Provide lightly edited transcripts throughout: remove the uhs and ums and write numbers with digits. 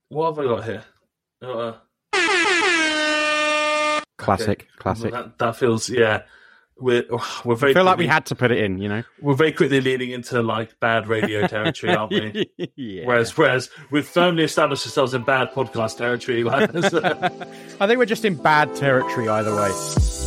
What have I got here? Uh, Classic. That feels, yeah. We're very. I feel like we had to put it in, you know. We're very quickly leading into like bad radio territory, aren't we? Yeah. Whereas we've firmly established ourselves in bad podcast territory. I think we're just in bad territory either way.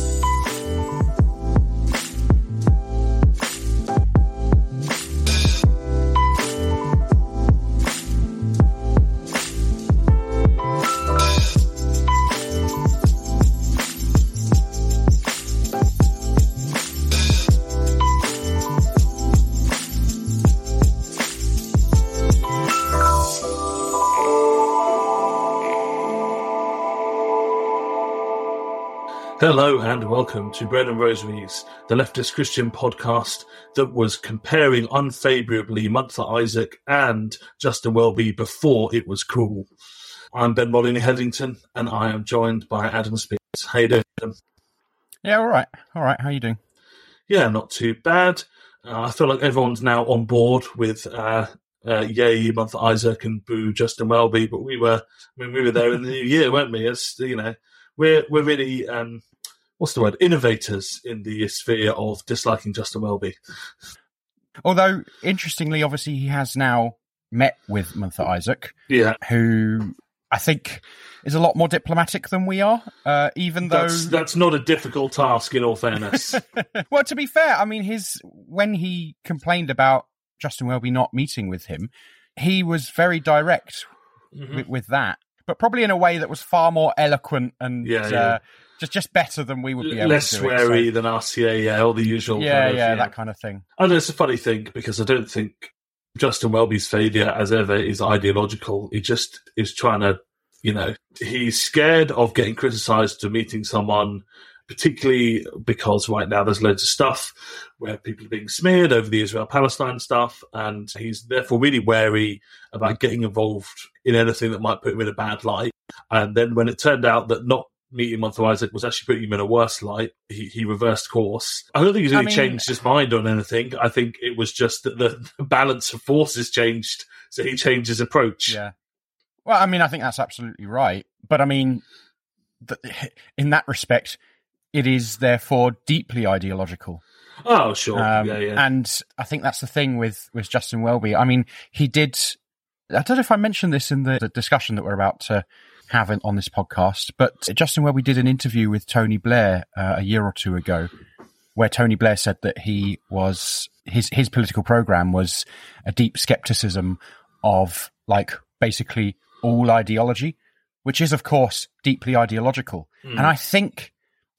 Hello and welcome to Bread and Rosaries, the leftist Christian podcast that was comparing unfavourably Munther Isaac and Justin Welby before it was cool. I'm Ben Molyneux Headington and I am joined by Adam Spears. How you doing, Adam? Yeah, all right. How you doing? Yeah, not too bad. I feel like everyone's now on board with yay Munther Isaac and boo Justin Welby, but we were there in the new year, weren't we? As you know, we're really what's the word? Innovators in the sphere of disliking Justin Welby. Although, interestingly, obviously, he has now met with Munther Isaac, who I think is a lot more diplomatic than we are, even though... That's not a difficult task, in all fairness. Well, to be fair, I mean, when he complained about Justin Welby not meeting with him, he was very direct with that, but probably in a way that was far more eloquent and... Just better than we would be able less to do. Less sweary than us, all the usual. That kind of thing. I know it's a funny thing because I don't think Justin Welby's failure, as ever, is ideological. He just is trying to, he's scared of getting criticised for meeting someone, particularly because right now there's loads of stuff where people are being smeared over the Israel-Palestine stuff, and he's therefore really wary about getting involved in anything that might put him in a bad light. And then when it turned out that not meeting Munther Isaac was actually putting him in a worse light, he reversed course. I don't think he's really changed his mind on anything. I think it was just that the balance of forces changed, so he changed his approach. Yeah. Well, I mean, I think that's absolutely right. But I mean, in that respect, it is therefore deeply ideological. Oh, sure. And I think that's the thing with Justin Welby. I mean, he did... I don't know if I mentioned this in the discussion that we're about to have on this podcast, but Justin Welby did an interview with Tony Blair a year or two ago, where Tony Blair said that he was his political program was a deep skepticism of basically all ideology, which is of course deeply ideological. And I think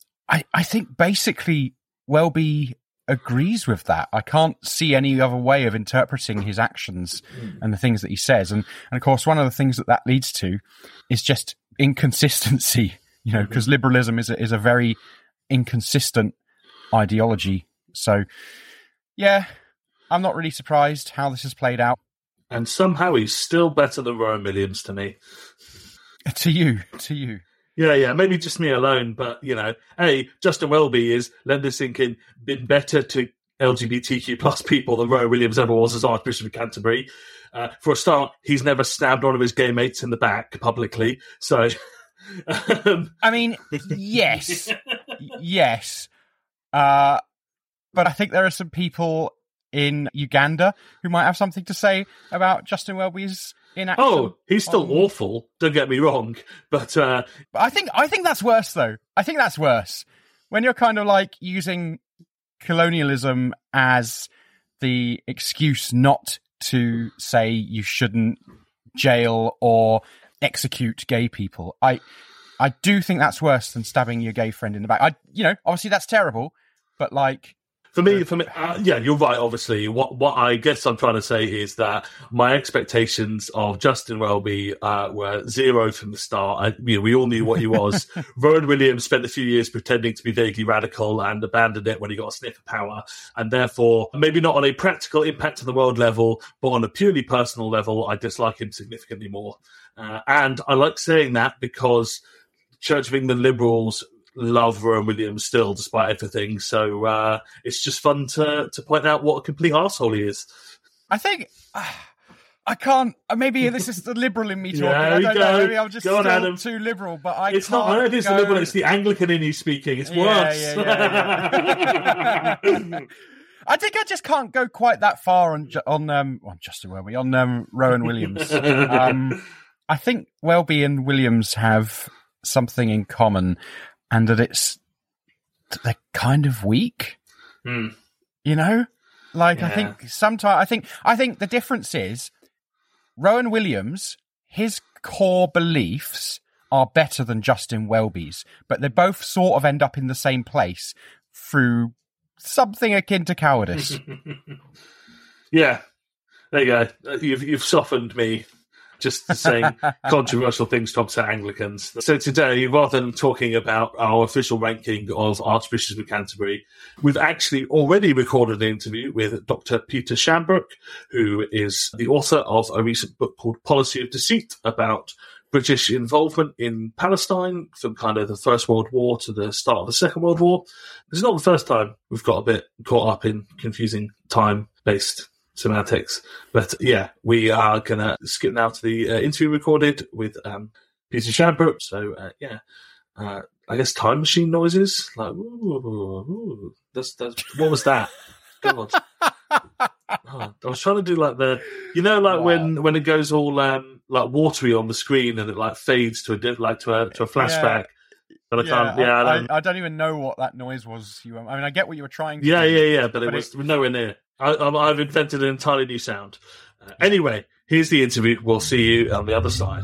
basically Welby agrees with that. I can't see any other way of interpreting his actions and the things that he says. And of course, one of the things that leads to is just inconsistency, because liberalism is a very inconsistent ideology. So, yeah, I'm not really surprised how this has played out. And somehow he's still better than Rowan Williams to me. To you. Yeah, maybe just me alone, but, Justin Welby is, lend this thinking, been better to LGBTQ plus people than Rowan Williams ever was as Archbishop of Canterbury. For a start, he's never stabbed one of his gay mates in the back publicly, so... I mean, yes. But I think there are some people in Uganda who might have something to say about Justin Welby's inaction. Oh, he's still awful. Don't get me wrong, but I think that's worse, though. I think that's worse when you're kind of using colonialism as the excuse not to say you shouldn't jail or execute gay people. I do think that's worse than stabbing your gay friend in the back. Obviously that's terrible, but For me, you're right, obviously. What I guess I'm trying to say is that my expectations of Justin Welby were zero from the start. We all knew what he was. Rowan Williams spent a few years pretending to be vaguely radical and abandoned it when he got a sniff of power. And therefore, maybe not on a practical impact on the world level, but on a purely personal level, I dislike him significantly more. And I like saying that because Church of England liberals love Rowan Williams still, despite everything. So it's just fun to point out what a complete arsehole he is. I think I can't. Maybe this is the liberal in me talking. Yeah, I don't know. Maybe I'm just Go on, Adam. too liberal. But I It's can't not. I don't think it's the go- liberal. It's the Anglican in you speaking. It's worse. Yeah. I think I just can't go quite that far on Justin Welby, on Rowan Williams. I think Welby and Williams have something in common, and that they're kind of weak. You know, like I think sometimes I think the difference is Rowan Williams, his core beliefs are better than Justin Welby's, but they both sort of end up in the same place through something akin to cowardice. Yeah, there you go. You've softened me just saying controversial things to upset Anglicans. So today, rather than talking about our official ranking of Archbishops of Canterbury, we've actually already recorded an interview with Dr. Peter Shambrook, who is the author of a recent book called Policy of Deceit about British involvement in Palestine from kind of the First World War to the start of the Second World War. This is not the first time we've got a bit caught up in confusing time-based semantics. But yeah, we are going to skip now to the interview recorded with Peter Shambrook. So I guess time machine noises. Like, ooh, that's what was that? God. I was trying to do like when it goes all like watery on the screen and it like fades to a flashback. But I don't even know what that noise was. I mean, I get what you were trying to do. Yeah, but it was nowhere near. I've invented an entirely new sound. Anyway, here's the interview. We'll see you on the other side.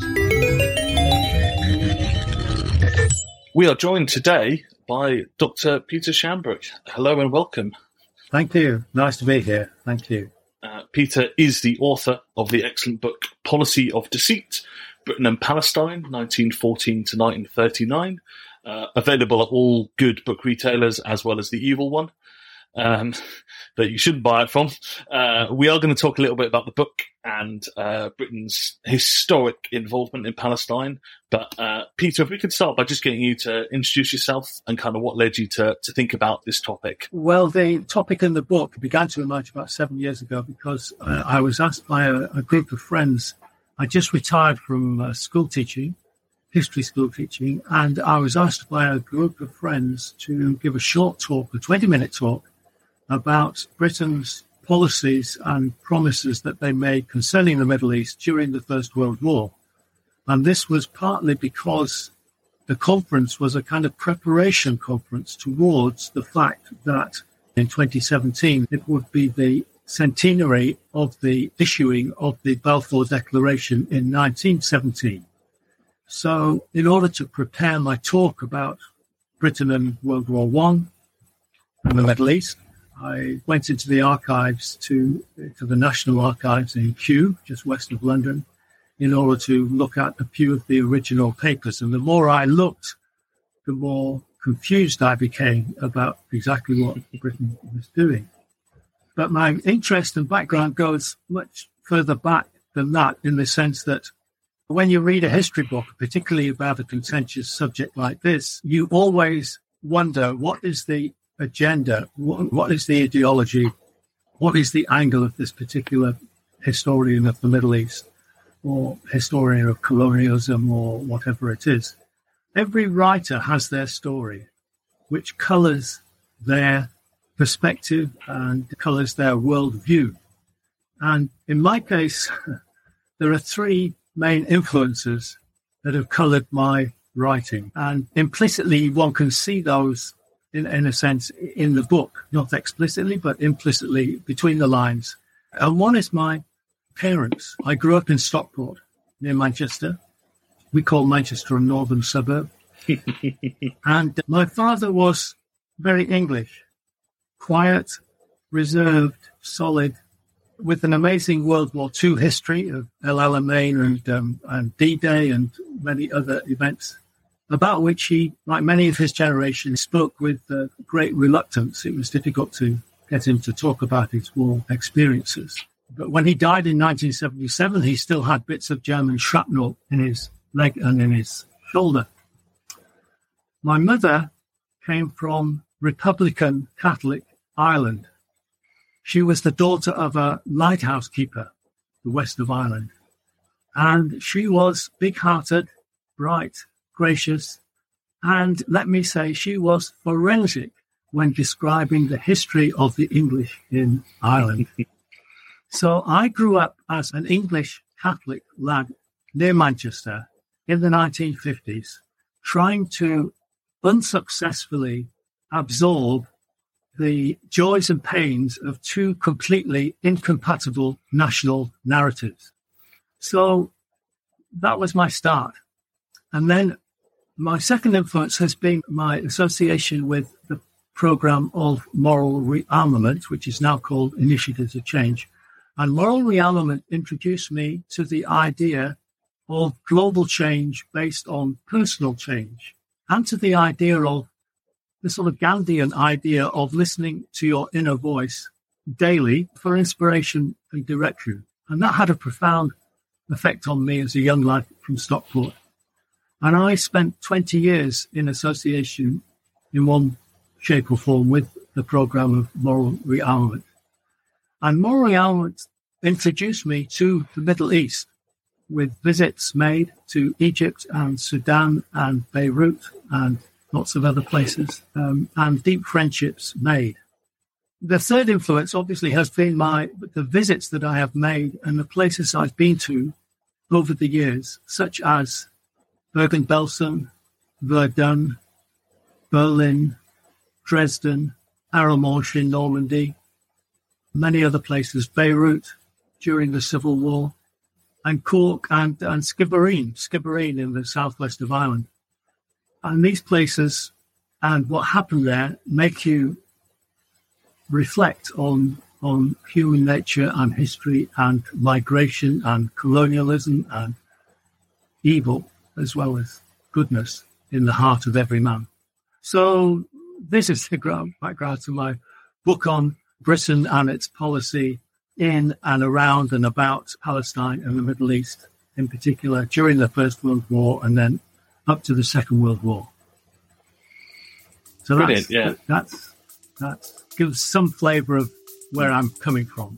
We are joined today by Dr. Peter Shambrook. Hello and welcome. Thank you. Nice to be here. Thank you. Peter is the author of the excellent book Policy of Deceit, Britain and Palestine, 1914 to 1939, available at all good book retailers as well as the evil one that you shouldn't buy it from. We are going to talk a little bit about the book and Britain's historic involvement in Palestine. But Peter, if we could start by just getting you to introduce yourself and kind of what led you to think about this topic. Well, the topic in the book began to emerge about 7 years ago because I was asked by a group of friends. I just retired from school teaching, history school teaching, and I was asked by a group of friends to give a short talk, a 20-minute talk, about Britain's policies and promises that they made concerning the Middle East during the First World War. And this was partly because the conference was a kind of preparation conference towards the fact that in 2017 it would be the centenary of the issuing of the Balfour Declaration in 1917. So in order to prepare my talk about Britain and World War I and the Middle East, I went into the archives to the National Archives in Kew, just west of London, in order to look at a few of the original papers. And the more I looked, the more confused I became about exactly what Britain was doing. But my interest and background goes much further back than that, in the sense that when you read a history book, particularly about a contentious subject like this, you always wonder, what is the agenda? What is the ideology? What is the angle of this particular historian of the Middle East or historian of colonialism or whatever it is? Every writer has their story, which colours their perspective and colours their worldview. And in my case, there are three main influences that have coloured my writing. And implicitly, one can see those in a sense, in the book, not explicitly, but implicitly between the lines. And one is my parents. I grew up in Stockport, near Manchester. We call Manchester a northern suburb. And my father was very English, quiet, reserved, solid, with an amazing World War II history of El Alamein and D-Day and many other events, about which he, like many of his generation, spoke with great reluctance. It was difficult to get him to talk about his war experiences. But when he died in 1977, he still had bits of German shrapnel in his leg and in his shoulder. My mother came from Republican Catholic Ireland. She was the daughter of a lighthouse keeper the west of Ireland. And she was big-hearted, bright, gracious, and let me say she was forensic when describing the history of the English in Ireland. So I grew up as an English Catholic lad near Manchester in the 1950s, trying to unsuccessfully absorb the joys and pains of two completely incompatible national narratives. So that was my start. And then my second influence has been my association with the program of Moral Rearmament, which is now called Initiatives of Change. And Moral Rearmament introduced me to the idea of global change based on personal change, and to the idea of the sort of Gandhian idea of listening to your inner voice daily for inspiration and direction. And that had a profound effect on me as a young lad from Stockport. And I spent 20 years in association in one shape or form with the program of Moral Rearmament. And Moral Rearmament introduced me to the Middle East, with visits made to Egypt and Sudan and Beirut and lots of other places, and deep friendships made. The third influence obviously has been the visits that I have made and the places I've been to over the years, such as Bergen-Belsen, Verdun, Berlin, Dresden, Arromanches in Normandy, many other places, Beirut during the Civil War, and Cork and Skibbereen in the southwest of Ireland. And these places and what happened there make you reflect on human nature and history and migration and colonialism and evil, as well as goodness in the heart of every man. So this is the background to my book on Britain and its policy in and around and about Palestine and the Middle East, in particular during the First World War and then up to the Second World War. So brilliant, that gives some flavour of where I'm coming from.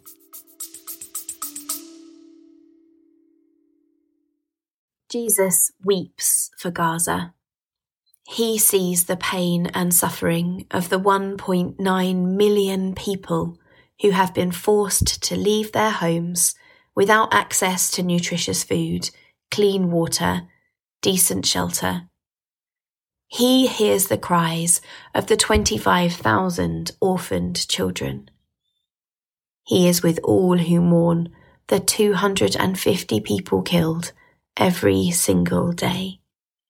Jesus weeps for Gaza. He sees the pain and suffering of the 1.9 million people who have been forced to leave their homes without access to nutritious food, clean water, decent shelter. He hears the cries of the 25,000 orphaned children. He is with all who mourn the 250 people killed every single day.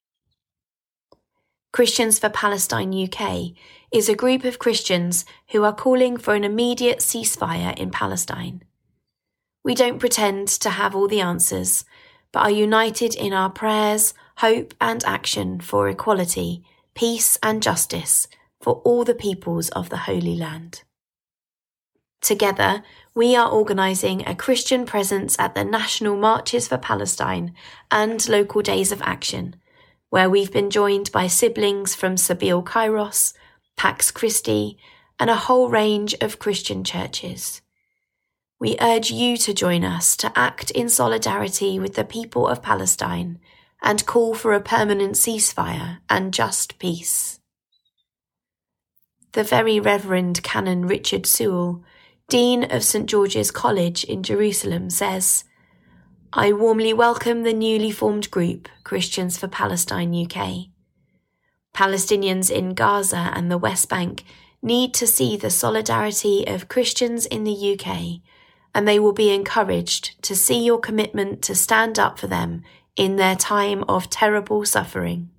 Christians for Palestine UK is a group of Christians who are calling for an immediate ceasefire in Palestine. We don't pretend to have all the answers, but are united in our prayers, hope and action for equality, peace and justice for all the peoples of the Holy Land. Together, we are organising a Christian presence at the National Marches for Palestine and local days of action, where we've been joined by siblings from Sabeel Kairos, Pax Christi, and a whole range of Christian churches. We urge you to join us to act in solidarity with the people of Palestine and call for a permanent ceasefire and just peace. The Very Reverend Canon Richard Sewell, Dean of St George's College in Jerusalem, says, "I warmly welcome the newly formed group, Christians for Palestine UK. Palestinians in Gaza and the West Bank need to see the solidarity of Christians in the UK, and they will be encouraged to see your commitment to stand up for them in their time of terrible suffering."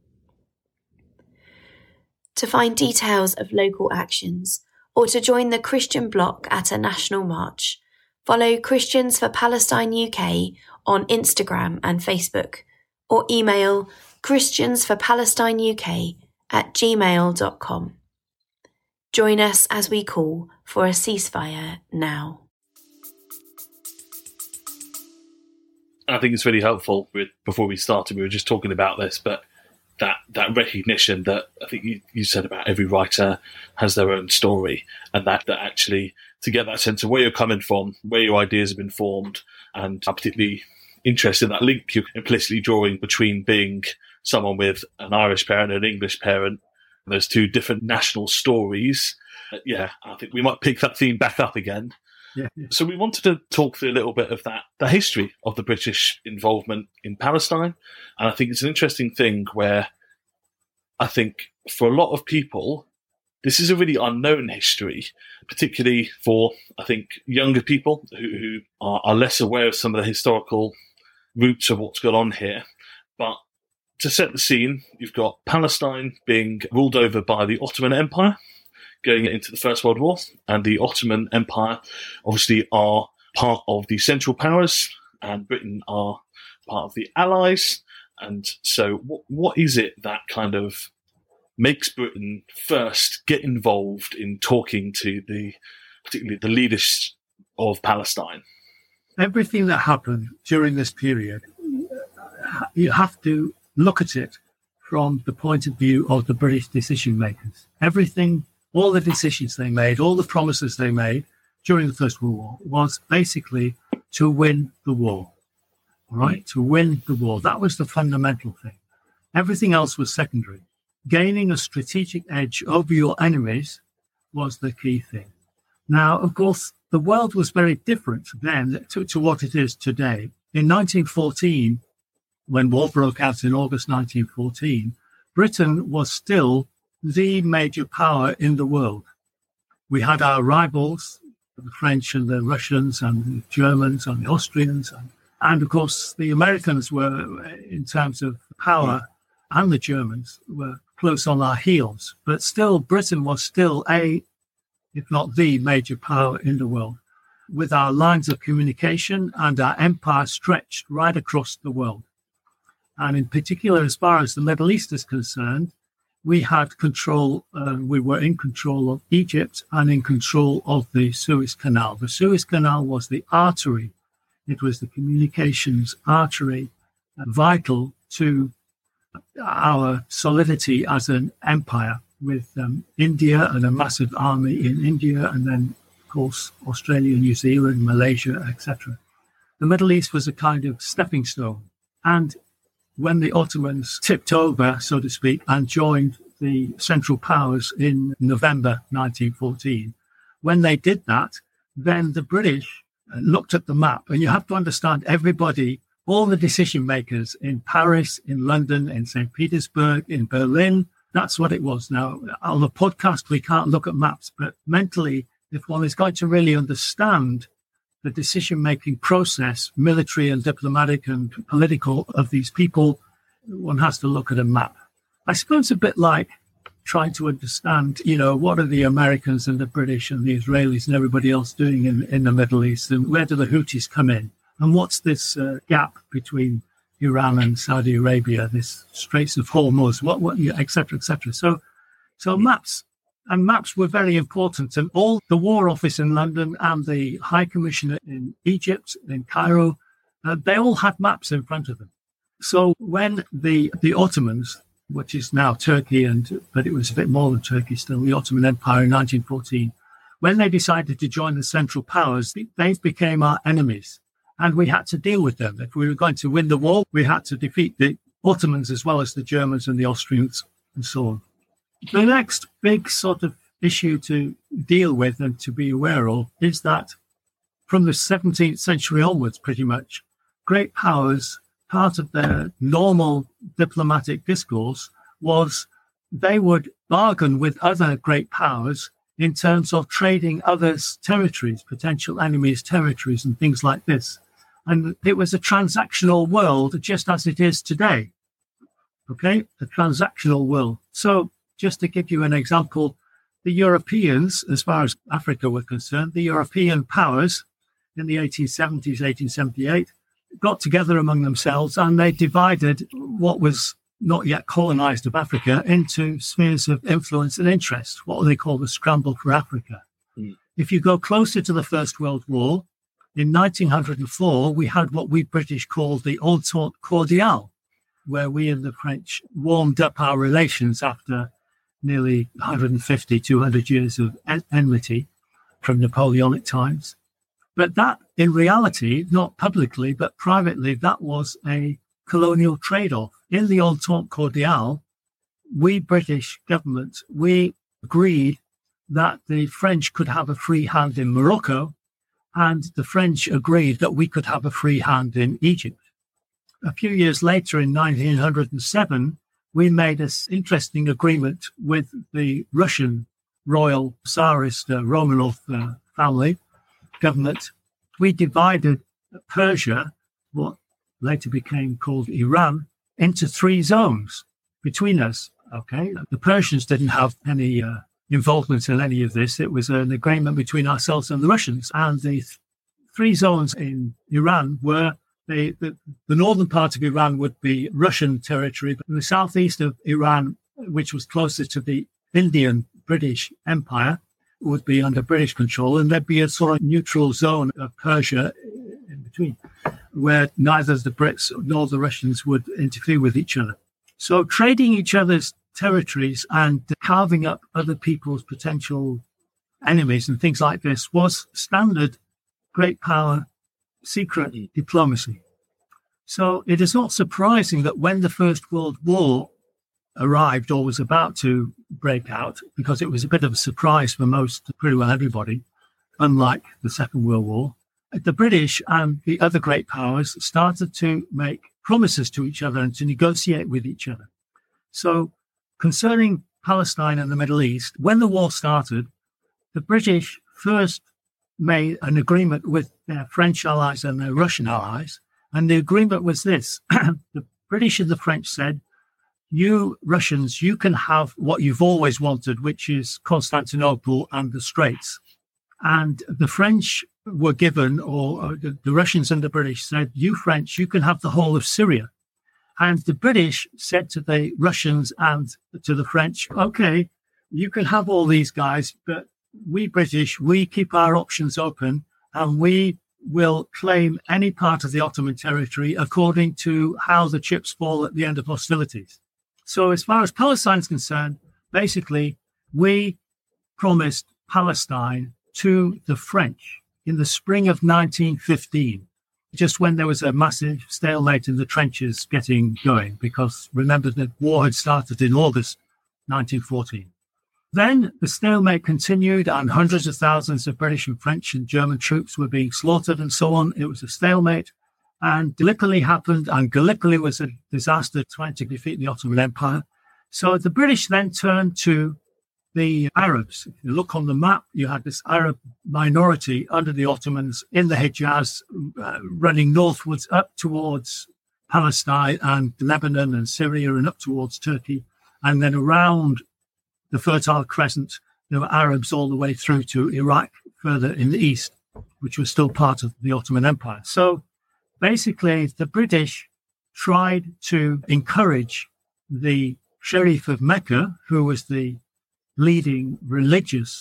To find details of local actions or to join the Christian bloc at a national march, follow Christians for Palestine UK on Instagram and Facebook, or email christiansforpalestineuk@gmail.com. Join us as we call for a ceasefire now. I think it's really helpful. Before we started, we were just talking about this, but that recognition that I think you said about every writer has their own story, and that actually to get that sense of where you're coming from, where your ideas have been formed, And I'm particularly interested in that link you're implicitly drawing between being someone with an Irish parent and an English parent, and those two different national stories. I think we might pick that theme back up again. Yeah. So we wanted to talk through a little bit of that, the history of the British involvement in Palestine. And I think it's an interesting thing where I think for a lot of people, this is a really unknown history, particularly for, I think, younger people who are less aware of some of the historical roots of what's gone on here. But to set the scene, you've got Palestine being ruled over by the Ottoman Empire going into the First World War, and the Ottoman Empire obviously are part of the Central Powers, and Britain are part of the Allies. And so what is it that kind of makes Britain first get involved in talking to particularly the leaders of Palestine? Everything that happened during this period, you have to look at it from the point of view of the British decision makers. Everything, all the decisions they made, all the promises they made during the First World War was basically to win the war. All right? To win the war. That was the fundamental thing. Everything else was secondary. Gaining a strategic edge over your enemies was the key thing. Now, of course, the world was very different then to what it is today. In 1914, when war broke out in August 1914, Britain was still the major power in the world. We had our rivals, the French and the Russians and the Germans and the Austrians. And of course, the Americans were, in terms of power, and the Germans were close on our heels. But still, Britain was still if not the major power in the world, with our lines of communication and our empire stretched right across the world. And in particular, as far as the Middle East is concerned, we had control, we were in control of Egypt and in control of the Suez Canal. The Suez Canal was the artery. It was the communications artery, vital to our solidity as an empire, with India and a massive army in India, and then, of course, Australia, New Zealand, Malaysia, etc. The Middle East was a kind of stepping stone. And when the Ottomans tipped over, so to speak, and joined the Central Powers in November 1914, when they did that, then the British looked at the map. And you have to understand, everybody, all the decision makers in Paris, in London, in St. Petersburg, in Berlin, that's what it was. Now, on the podcast, we can't look at maps, but mentally, if one is going to really understand the decision-making process, military and diplomatic and political, of these people, one has to look at a map. I suppose a bit like trying to understand, what are the Americans and the British and the Israelis and everybody else doing in the Middle East, and where do the Houthis come in? And what's this gap between Iran and Saudi Arabia, this Straits of Hormuz, et cetera, et cetera. So maps were very important. And all the War Office in London and the High Commissioner in Egypt, in Cairo, they all had maps in front of them. So when the Ottomans, which is now Turkey, but it was a bit more than Turkey still, the Ottoman Empire in 1914, when they decided to join the Central Powers, they became our enemies. And we had to deal with them. If we were going to win the war, we had to defeat the Ottomans as well as the Germans and the Austrians and so on. The next big sort of issue to deal with and to be aware of is that from the 17th century onwards, pretty much, great powers, part of their normal diplomatic discourse was they would bargain with other great powers in terms of trading others' territories, potential enemies' territories and things like this. And it was a transactional world, just as it is today. Okay? A transactional world. So just to give you an example, the Europeans, as far as Africa were concerned, the European powers in the 1870s, 1878, got together among themselves and they divided what was not yet colonized of Africa into spheres of influence and interest, what they call the scramble for Africa. If you go closer to the First World War, in 1904, we had what we British called the Entente Cordiale, where we and the French warmed up our relations after nearly 150, 200 years of enmity from Napoleonic times. But that, in reality, not publicly, but privately, that was a colonial trade-off. In the Entente Cordiale, we British government, we agreed that the French could have a free hand in Morocco, and the French agreed that we could have a free hand in Egypt. A few years later, in 1907, we made this interesting agreement with the Russian royal Tsarist Romanov family government. We divided Persia, what later became called Iran, into 3 zones between us. Okay, the Persians didn't have any involvement in any of this. It was an agreement between ourselves and the Russians. And the 3 zones in Iran were the northern part of Iran would be Russian territory, but the southeast of Iran, which was closer to the Indian British Empire, would be under British control, and there'd be a sort of neutral zone of Persia in between, where neither the Brits nor the Russians would interfere with each other. So trading each other's territories and carving up other people's potential enemies and things like this was standard great power secret diplomacy. So it is not surprising that when the First World War arrived or was about to break out, because it was a bit of a surprise for pretty well everybody, unlike the Second World War, the British and the other great powers started to make promises to each other and to negotiate with each other. So concerning Palestine and the Middle East, when the war started, the British first made an agreement with their French allies and their Russian allies. And the agreement was this. The British and the French said, you Russians, you can have what you've always wanted, which is Constantinople and the Straits. And the French were given, or the Russians and the British said, you French, you can have the whole of Syria. And the British said to the Russians and to the French, okay, you can have all these guys, but we British, we keep our options open and we will claim any part of the Ottoman territory according to how the chips fall at the end of hostilities. So as far as Palestine is concerned, basically, we promised Palestine to the French in the spring of 1915, just when there was a massive stalemate in the trenches getting going, because remember the war had started in August 1914. Then the stalemate continued and hundreds of thousands of British and French and German troops were being slaughtered and so on. It was a stalemate. And Gallipoli happened, and Gallipoli was a disaster trying to defeat the Ottoman Empire. So the British then turned to the Arabs. If you look on the map, you had this Arab minority under the Ottomans in the Hejaz, running northwards up towards Palestine and Lebanon and Syria and up towards Turkey. And then around the Fertile Crescent, there were Arabs all the way through to Iraq, further in the east, which was still part of the Ottoman Empire. So basically, the British tried to encourage the Sharif of Mecca, who was the leading religious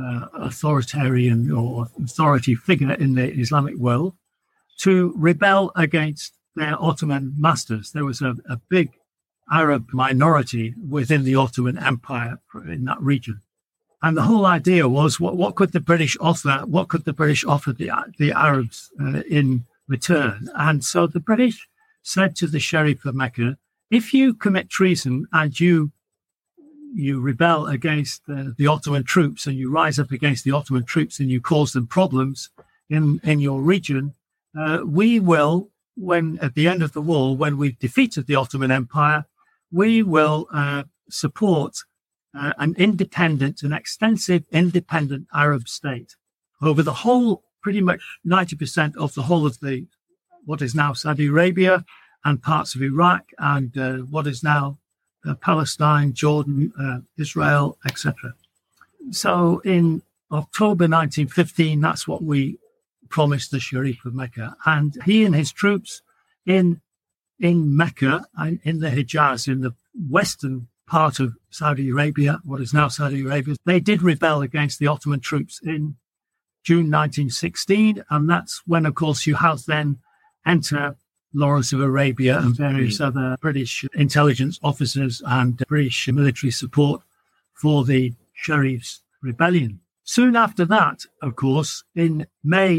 authoritarian or authority figure in the Islamic world, to rebel against their Ottoman masters. There was a big Arab minority within the Ottoman Empire in that region. And the whole idea was, what could the British offer? What could the British offer the Arabs in return? And so the British said to the Sharif of Mecca, if you commit treason and you rebel against the Ottoman troops and you rise up against the Ottoman troops and you cause them problems in your region, we will, when at the end of the war, when we've defeated the Ottoman Empire, we will support an extensive independent Arab state over the whole, pretty much 90% of the whole of what is now Saudi Arabia and parts of Iraq and what is now Palestine, Jordan, Israel, etc. So in October 1915, that's what we promised the Sharif of Mecca. And he and his troops in Mecca and in the Hejaz, in the western part of Saudi Arabia, what is now Saudi Arabia, they did rebel against the Ottoman troops in June 1916. And that's when, of course, you have then enter Lawrence of Arabia and various other British intelligence officers and British military support for the Sharif's rebellion. Soon after that, of course, in May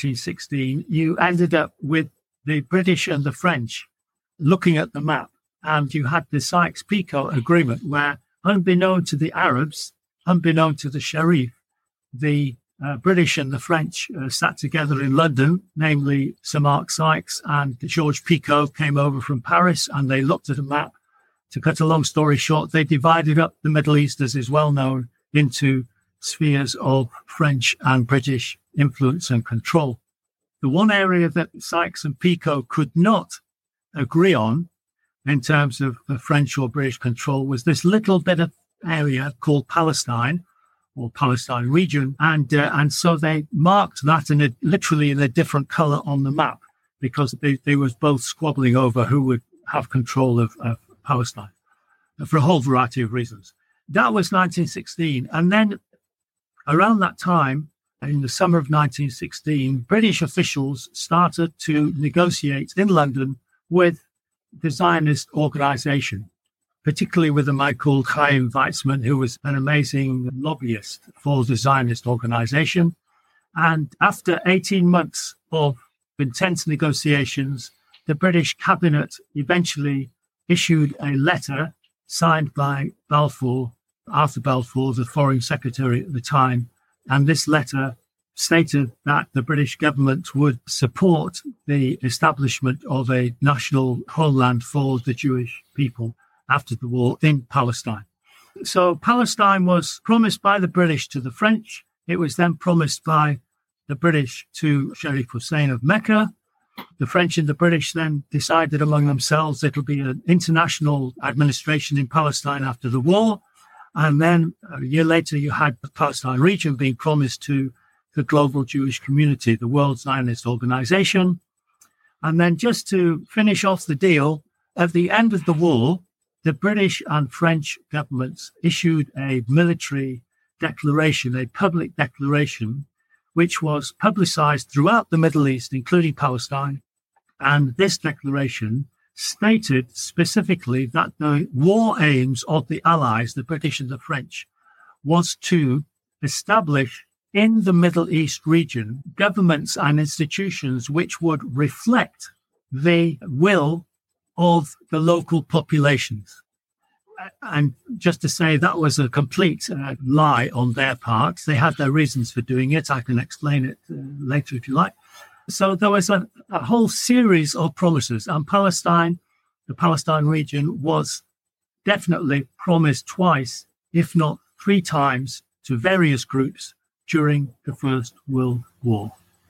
1916, you ended up with the British and the French looking at the map, and you had the Sykes-Picot Agreement where, unbeknown to the Arabs, unbeknown to the Sharif, the British and the French sat together in London, namely Sir Mark Sykes and Georges Picot came over from Paris, and they looked at a map. To cut a long story short, they divided up the Middle East, as is well known, into spheres of French and British influence and control. The one area that Sykes and Picot could not agree on in terms of the French or British control was this little bit of area called Palestine, or Palestine region, and so they marked that literally in a different colour on the map, because they was both squabbling over who would have control of Palestine for a whole variety of reasons. That was 1916, and then around that time, in the summer of 1916, British officials started to negotiate in London with the Zionist organisation, particularly with a man called Chaim Weizmann, who was an amazing lobbyist for the Zionist organization. And after 18 months of intense negotiations, the British cabinet eventually issued a letter signed by Balfour, Arthur Balfour, the foreign secretary at the time. And this letter stated that the British government would support the establishment of a national homeland for the Jewish people after the war in Palestine. So Palestine was promised by the British to the French. It was then promised by the British to Sharif Hussein of Mecca. The French and the British then decided among themselves it'll be an international administration in Palestine after the war. And then a year later, you had the Palestine region being promised to the global Jewish community, the World Zionist Organization. And then just to finish off the deal, at the end of the war, the British and French governments issued a military declaration, a public declaration, which was publicized throughout the Middle East, including Palestine. And this declaration stated specifically that the war aims of the Allies, the British and the French, was to establish in the Middle East region governments and institutions which would reflect the will of the local populations. And just to say that was a complete lie on their part. They had their reasons for doing it. I can explain it later if you like. So there was a whole series of promises, and Palestine, the Palestine region, was definitely promised twice, if not three times, to various groups during the First World War.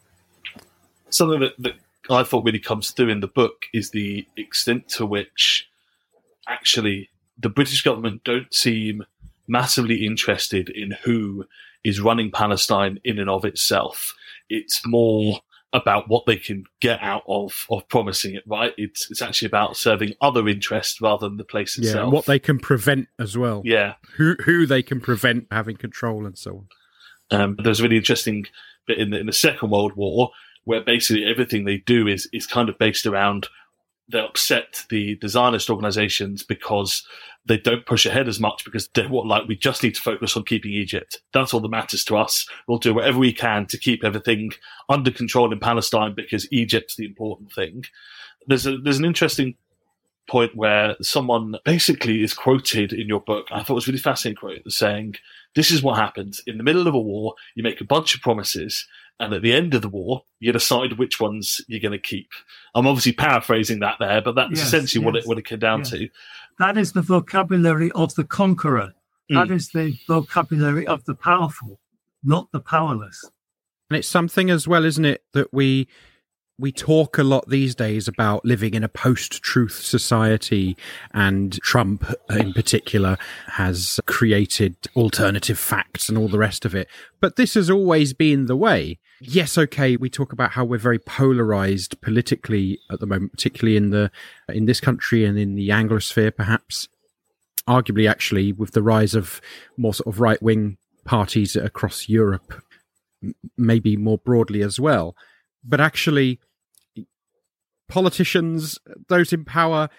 Something that I thought really comes through in the book is the extent to which actually the British government don't seem massively interested in who is running Palestine in and of itself. It's more about what they can get out of promising it, right? It's actually about serving other interests rather than the place itself. Yeah, and what they can prevent as well. Yeah. Who they can prevent having control and so on. There's a really interesting bit in the Second World War where basically everything they do is kind of based around they upset the Zionist organizations because they don't push ahead as much because they're we just need to focus on keeping Egypt. That's all that matters to us. We'll do whatever we can to keep everything under control in Palestine because Egypt's the important thing. There's an interesting point where someone basically is quoted in your book. I thought it was really fascinating quote saying, this is what happens in the middle of a war. You make a bunch of promises, and at the end of the war, you decide which ones you're going to keep. I'm obviously paraphrasing that there, but that's essentially what it came down to. That is the vocabulary of the conqueror. That is the vocabulary of the powerful, not the powerless. And it's something as well, isn't it, that we talk a lot these days about living in a post-truth society, and Trump in particular has created alternative facts and all the rest of it. But this has always been the way. Yes, okay, we talk about how we're very polarized politically at the moment, particularly in this country and in the Anglosphere, perhaps. Arguably, actually, with the rise of more sort of right-wing parties across Europe, maybe more broadly as well. But actually, politicians, those in power,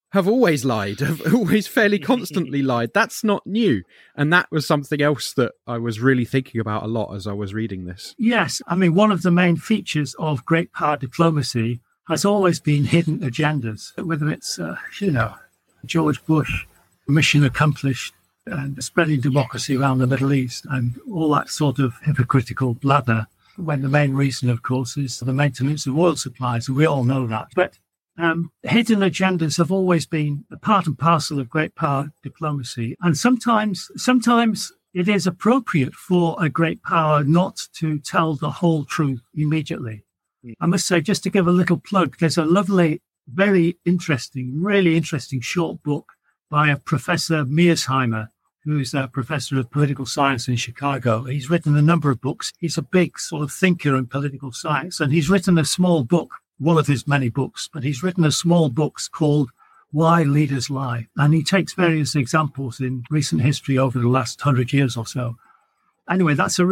have always lied, have always fairly constantly lied. That's not new. And that was something else that I was really thinking about a lot as I was reading this. Yes. I mean, one of the main features of great power diplomacy has always been hidden agendas, whether it's, George Bush, mission accomplished, and spreading democracy around the Middle East and all that sort of hypocritical blather, when the main reason, of course, is the maintenance of oil supplies. And we all know that. But hidden agendas have always been a part and parcel of great power diplomacy. And sometimes it is appropriate for a great power not to tell the whole truth immediately. I must say, just to give a little plug, there's a lovely, very interesting, really interesting short book by a Professor Mearsheimer, who's a professor of political science in Chicago. He's written a number of books. He's a big sort of thinker in political science, and he's written a small book, one of his many books, but he's written a small book called Why Leaders Lie. And he takes various examples in recent history over the last 100 years or so. Anyway, that is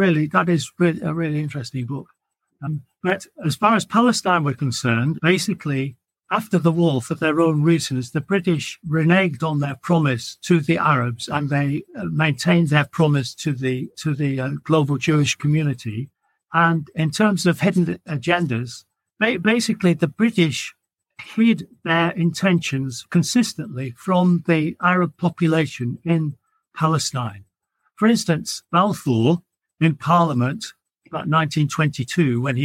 a really interesting book. But as far as Palestine were concerned, basically, after the war, for their own reasons, the British reneged on their promise to the Arabs, and they maintained their promise to the global Jewish community. And in terms of hidden agendas, basically the British hid their intentions consistently from the Arab population in Palestine. For instance, Balfour in Parliament about 1922, when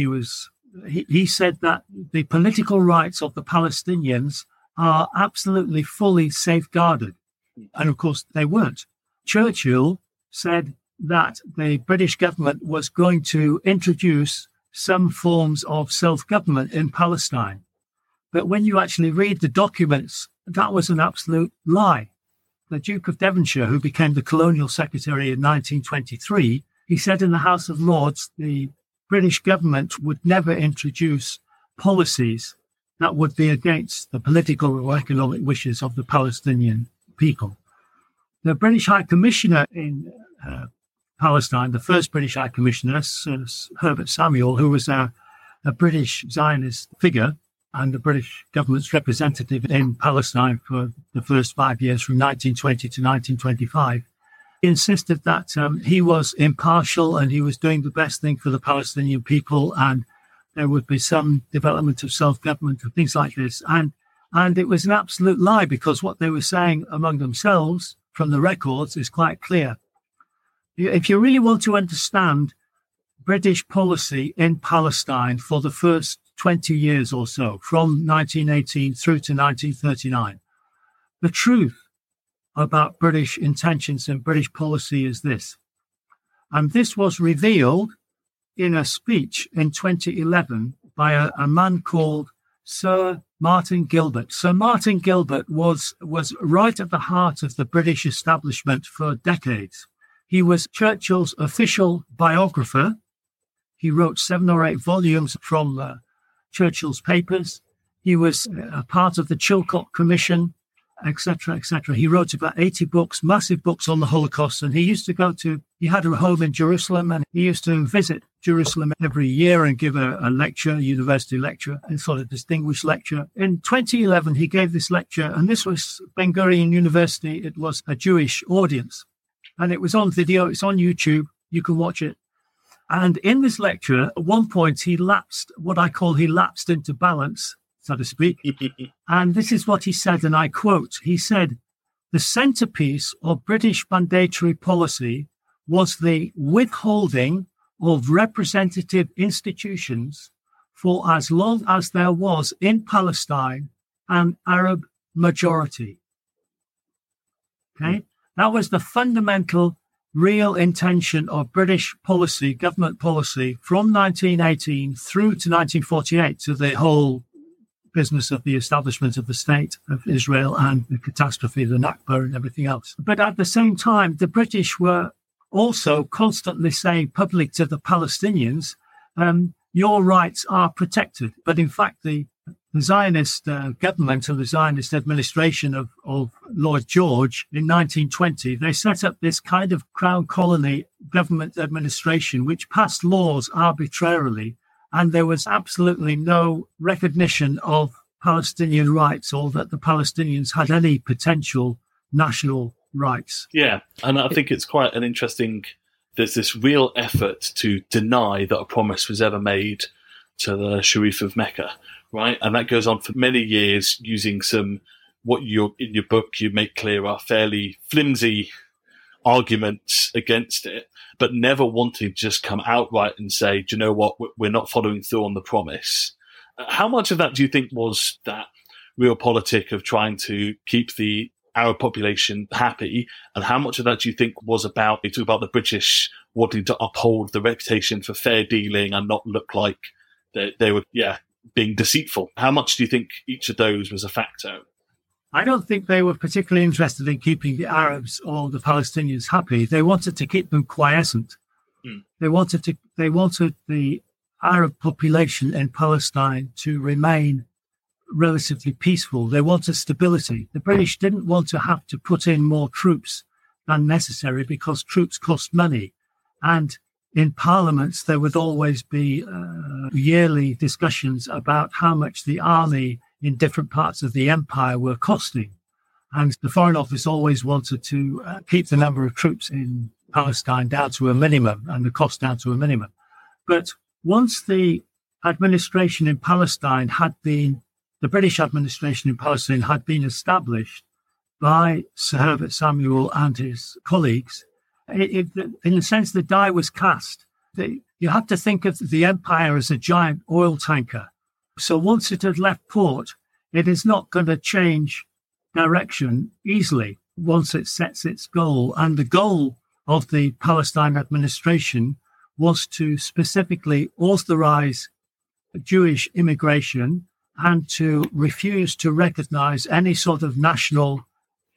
he said that the political rights of the Palestinians are absolutely fully safeguarded. And of course, they weren't. Churchill said that the British government was going to introduce some forms of self-government in Palestine. But when you actually read the documents, that was an absolute lie. The Duke of Devonshire, who became the colonial secretary in 1923, he said in the House of Lords, the British government would never introduce policies that would be against the political or economic wishes of the Palestinian people. The British High Commissioner in Palestine, the first British High Commissioner, Sir Herbert Samuel, who was a British Zionist figure and the British government's representative in Palestine for the first 5 years from 1920 to 1925, he insisted that he was impartial and he was doing the best thing for the Palestinian people, and there would be some development of self-government and things like this. And it was an absolute lie, because what they were saying among themselves from the records is quite clear. If you really want to understand British policy in Palestine for the first 20 years or so, from 1918 through to 1939, the truth about British intentions and British policy is this. And this was revealed in a speech in 2011 by a man called Sir Martin Gilbert. Sir Martin Gilbert was right at the heart of the British establishment for decades. He was Churchill's official biographer. He wrote 7 or 8 volumes from Churchill's papers. He was a part of the Chilcot Commission, etc., etc. He wrote about 80 books, massive books on the Holocaust, and he had a home in Jerusalem, and he used to visit Jerusalem every year and give a lecture, a university lecture, a sort of distinguished lecture. In 2011, he gave this lecture, and this was Ben Gurion University. It was a Jewish audience, and it was on video. It's on YouTube. You can watch it. And in this lecture, at one point, he lapsed into balance, so to speak. And this is what he said, and I quote, he said, "The centerpiece of British mandatory policy was the withholding of representative institutions for as long as there was in Palestine an Arab majority." Okay? That was the fundamental real intention of British policy, government policy, from 1918 through to 1948, to the whole business of the establishment of the state of Israel and the catastrophe, the Nakba and everything else. But at the same time, the British were also constantly saying publicly to the Palestinians, your rights are protected. But in fact, the Zionist government and the Zionist administration of Lloyd George in 1920, they set up this kind of crown colony government administration which passed laws arbitrarily, and there was absolutely no recognition of Palestinian rights or that the Palestinians had any potential national rights. Yeah, and I think it's quite an interesting... There's this real effort to deny that a promise was ever made to the Sharif of Mecca, right? And that goes on for many years using some, what in your book you make clear are fairly flimsy arguments against it, but never wanting to just come outright and say, do you know what, we're not following through on the promise. How much of that do you think was that real politic of trying to keep the Arab population happy, and how much of that do you think was about the British wanting to uphold the reputation for fair dealing and not look like they were being deceitful? How much do you think each of those was a factor? I don't think they were particularly interested in keeping the Arabs or the Palestinians happy. They wanted to keep them quiescent. They wanted the Arab population in Palestine to remain relatively peaceful. They wanted stability. The British didn't want to have to put in more troops than necessary because troops cost money. And in parliaments, there would always be yearly discussions about how much the army in different parts of the empire were costing. And the Foreign Office always wanted to keep the number of troops in Palestine down to a minimum and the cost down to a minimum. But once the administration in Palestine the British administration in Palestine had been established by Sir Herbert Samuel and his colleagues, in a sense, the die was cast. You have to think of the empire as a giant oil tanker. So once it had left port, it is not going to change direction easily once it sets its goal. And the goal of the Palestine administration was to specifically authorize Jewish immigration and to refuse to recognize any sort of national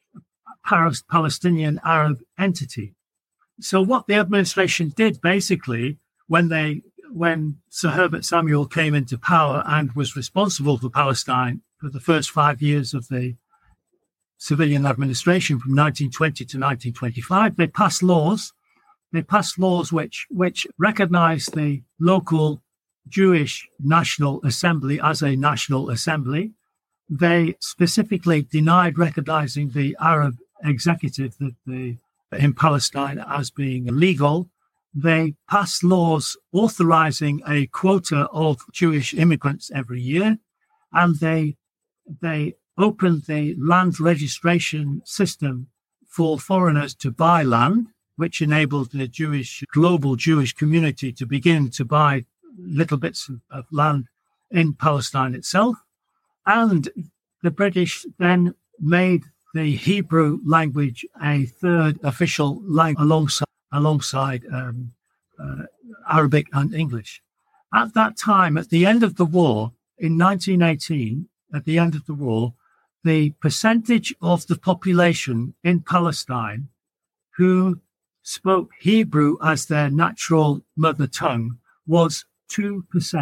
Palestinian Arab entity. So what the administration did basically when Sir Herbert Samuel came into power and was responsible for Palestine for the first 5 years of the civilian administration from 1920 to 1925, they passed laws. They passed laws which recognized the local Jewish National Assembly as a national assembly. They specifically denied recognizing the Arab executive in Palestine as being legal. They passed laws authorizing a quota of Jewish immigrants every year, and they opened the land registration system for foreigners to buy land, which enabled the global Jewish community to begin to buy little bits of land in Palestine itself. And the British then made the Hebrew language a third official language alongside Arabic and English. At that time, at the end of the war, in 1918, at the end of the war, the percentage of the population in Palestine who spoke Hebrew as their natural mother tongue was 2%.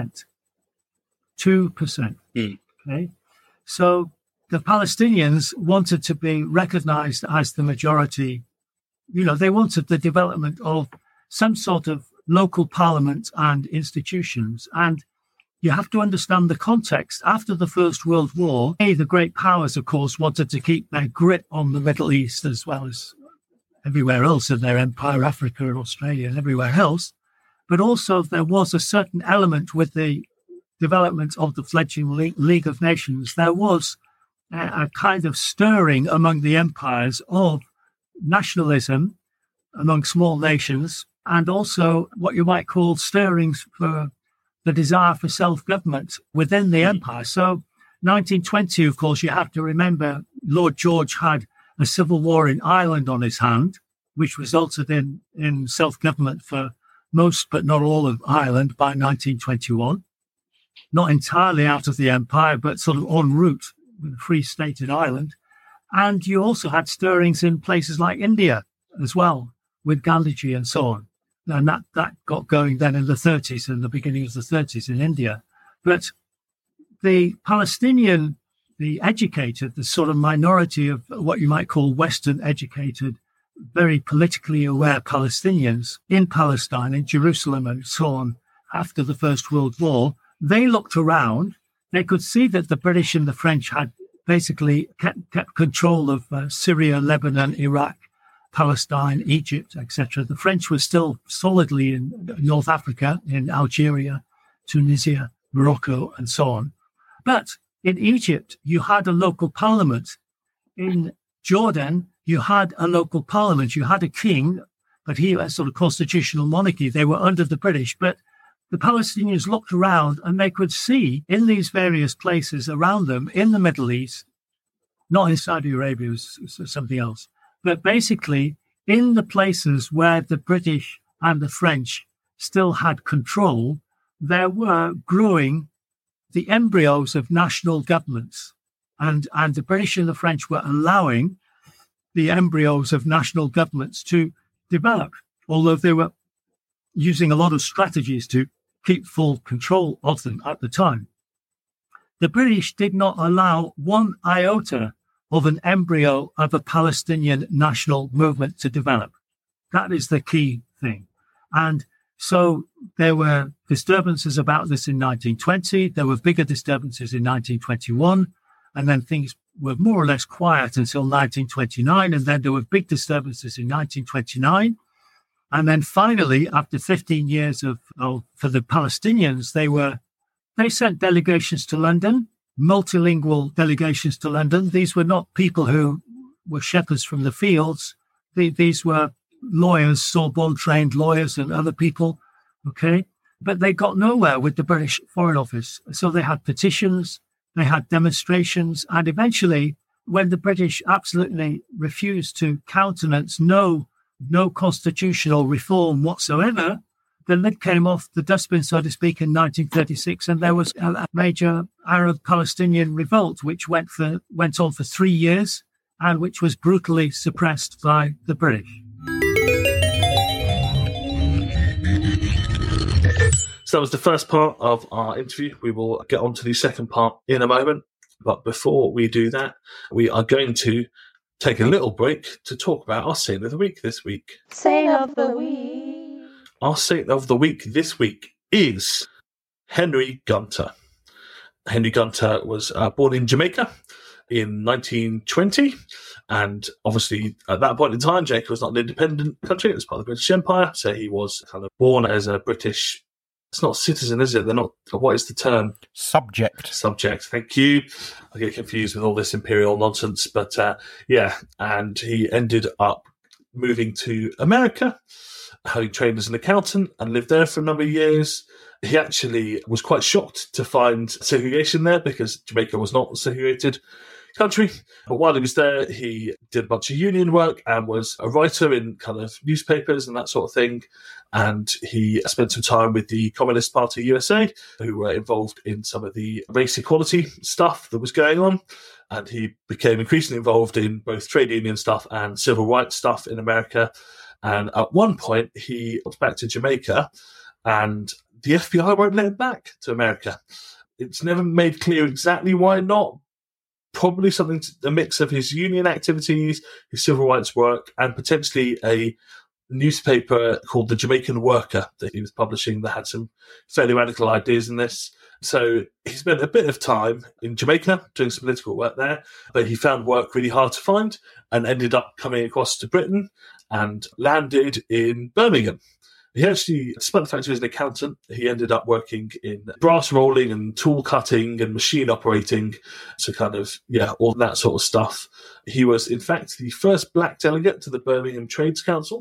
2%. Okay. So the Palestinians wanted to be recognized as the majority. They wanted the development of some sort of local parliament and institutions. And you have to understand the context. After the First World War, the great powers, of course, wanted to keep their grip on the Middle East as well as everywhere else in their empire, Africa and Australia and everywhere else. But also there was a certain element with the development of the fledgling League of Nations. There was a kind of stirring among the empires of nationalism among small nations, and also what you might call stirrings for the desire for self-government within the empire. So 1920, of course, you have to remember Lord George had a civil war in Ireland on his hand, which resulted in self-government for most but not all of Ireland by 1921. Not entirely out of the empire, but sort of en route with a free state in Ireland. And you also had stirrings in places like India as well, with Gandhiji and so on. And that got going then in the 30s, in the beginning of the 30s in India. But the Palestinian, the educated, the sort of minority of what you might call Western educated, very politically aware Palestinians in Palestine, in Jerusalem and so on, after the First World War, they looked around. they could see that the British and the French had basically kept control of Syria, Lebanon, Iraq, Palestine, Egypt, etc. The French were still solidly in North Africa, in Algeria, Tunisia, Morocco, and so on. But in Egypt, you had a local parliament. In Jordan, you had a local parliament. You had a king, but he had a sort of constitutional monarchy. They were under the British, but the Palestinians looked around and they could see in these various places around them in the Middle East, not in Saudi Arabia, it was something else, but basically in the places where the British and the French still had control, there were growing the embryos of national governments. And the British and the French were allowing the embryos of national governments to develop, although they were using a lot of strategies to keep full control of them at the time. The British did not allow one iota of an embryo of a Palestinian national movement to develop. That is the key thing. And so there were disturbances about this in 1920. There were bigger disturbances in 1921. And then things were more or less quiet until 1929. And then there were big disturbances in 1929. And then finally, after 15 years for the Palestinians, they sent delegations to London, multilingual delegations to London. These were not people who were shepherds from the fields. These were lawyers, Sorbonne-trained lawyers and other people, okay? But they got nowhere with the British Foreign Office. So they had petitions, they had demonstrations, and eventually, when the British absolutely refused to countenance no constitutional reform whatsoever, the lid came off the dustbin, so to speak, in 1936, and there was a major Arab-Palestinian revolt, which went on for 3 years, and which was brutally suppressed by the British. So that was the first part of our interview. We will get on to the second part in a moment. But before we do that, we are going to take a little break to talk about our Saint of the Week this week. Saint of the Week. Our Saint of the Week this week is Henry Gunter. Henry Gunter was born in Jamaica in 1920. And obviously, at that point in time, Jamaica was not an independent country. It was part of the British Empire. So he was kind of born as a British... It's not citizen, is it? They're not... What is the term? Subject. Thank you. I get confused with all this imperial nonsense. But yeah, and he ended up moving to America, having trained as an accountant and lived there for a number of years. He actually was quite shocked to find segregation there because Jamaica was not a segregated country. But while he was there, he did a bunch of union work and was a writer in kind of newspapers and that sort of thing. And he spent some time with the Communist Party USA, who were involved in some of the race equality stuff that was going on. And he became increasingly involved in both trade union stuff and civil rights stuff in America. And at one point, he got back to Jamaica and the FBI won't let him back to America. It's never made clear exactly why not. Probably a mix of his union activities, his civil rights work, and potentially a newspaper called The Jamaican Worker that he was publishing that had some fairly radical ideas in this. So he spent a bit of time in Jamaica doing some political work there, but he found work really hard to find and ended up coming across to Britain and landed in Birmingham. He actually, despite the fact he was an accountant, he ended up working in brass rolling and tool cutting and machine operating. So kind of, yeah, all that sort of stuff. He was, in fact, the first black delegate to the Birmingham Trades Council.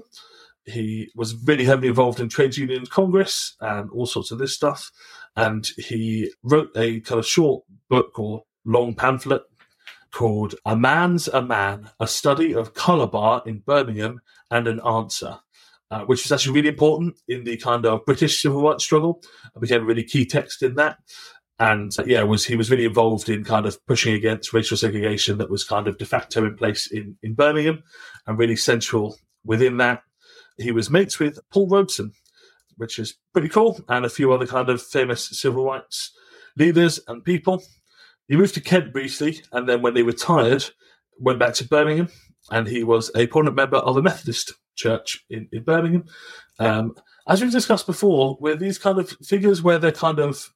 He was really heavily involved in Trades Union Congress and all sorts of this stuff. And he wrote a kind of short book or long pamphlet called A Man's a Man, A Study of Colour Bar in Birmingham and an Answer. Which was actually really important in the kind of British civil rights struggle. It became a really key text in that. And he was really involved in kind of pushing against racial segregation that was kind of de facto in place in Birmingham and really central within that. He was mates with Paul Robeson, which is pretty cool, and a few other kind of famous civil rights leaders and people. He moved to Kent briefly, and then when they retired, went back to Birmingham, and he was a prominent member of the Methodist Church in Birmingham. As we've discussed before, with these kind of figures where they're kind of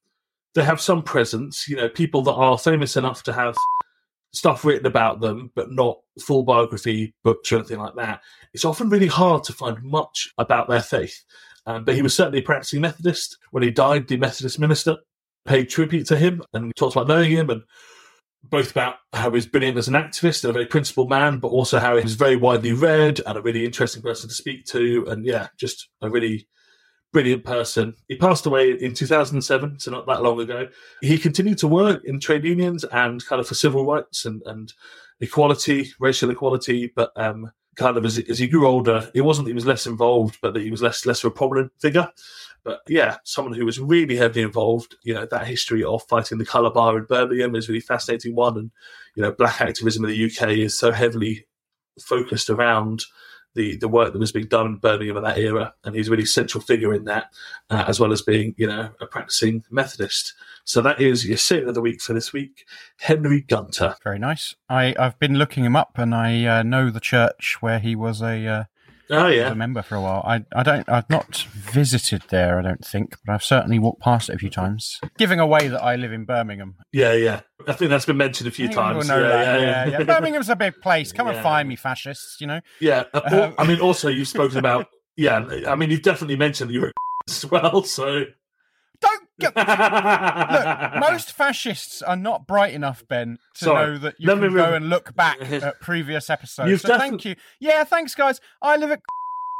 they have some presence. People that are famous enough to have stuff written about them, but not full biography books or anything like that. It's often really hard to find much about their faith. But he was certainly a practicing Methodist. When he died, the Methodist minister paid tribute to him and talked about knowing him, and both about how he was brilliant as an activist and a very principled man, but also how he was very widely read and a really interesting person to speak to, and just a really brilliant person. He passed away in 2007, so not that long ago. He continued to work in trade unions and kind of for civil rights and equality, racial equality, but kind of as he grew older, it wasn't that he was less involved, but that he was less of a prominent figure. But someone who was really heavily involved. That history of fighting the colour bar in Birmingham is a really fascinating one. And, black activism in the UK is so heavily focused around the work that was being done in Birmingham in that era. And he's a really central figure in that, as well as being, a practicing Methodist. So that is your saint of the week for this week, Henry Gunter. Very nice. I've been looking him up, and I know the church where he was a member for a while. I've not visited there, I don't think, but I've certainly walked past it a few times. Giving away that I live in Birmingham. Yeah. I think that's been mentioned a few times. Yeah. Birmingham's a big place. Come and find me, fascists. Yeah. I mean, also you've spoken about. I mean, you've definitely mentioned that you're as well. So. Don't get... Look, most fascists are not bright enough, Ben, to know that you can go and look back at previous episodes. Thank you. Yeah, thanks, guys. I live at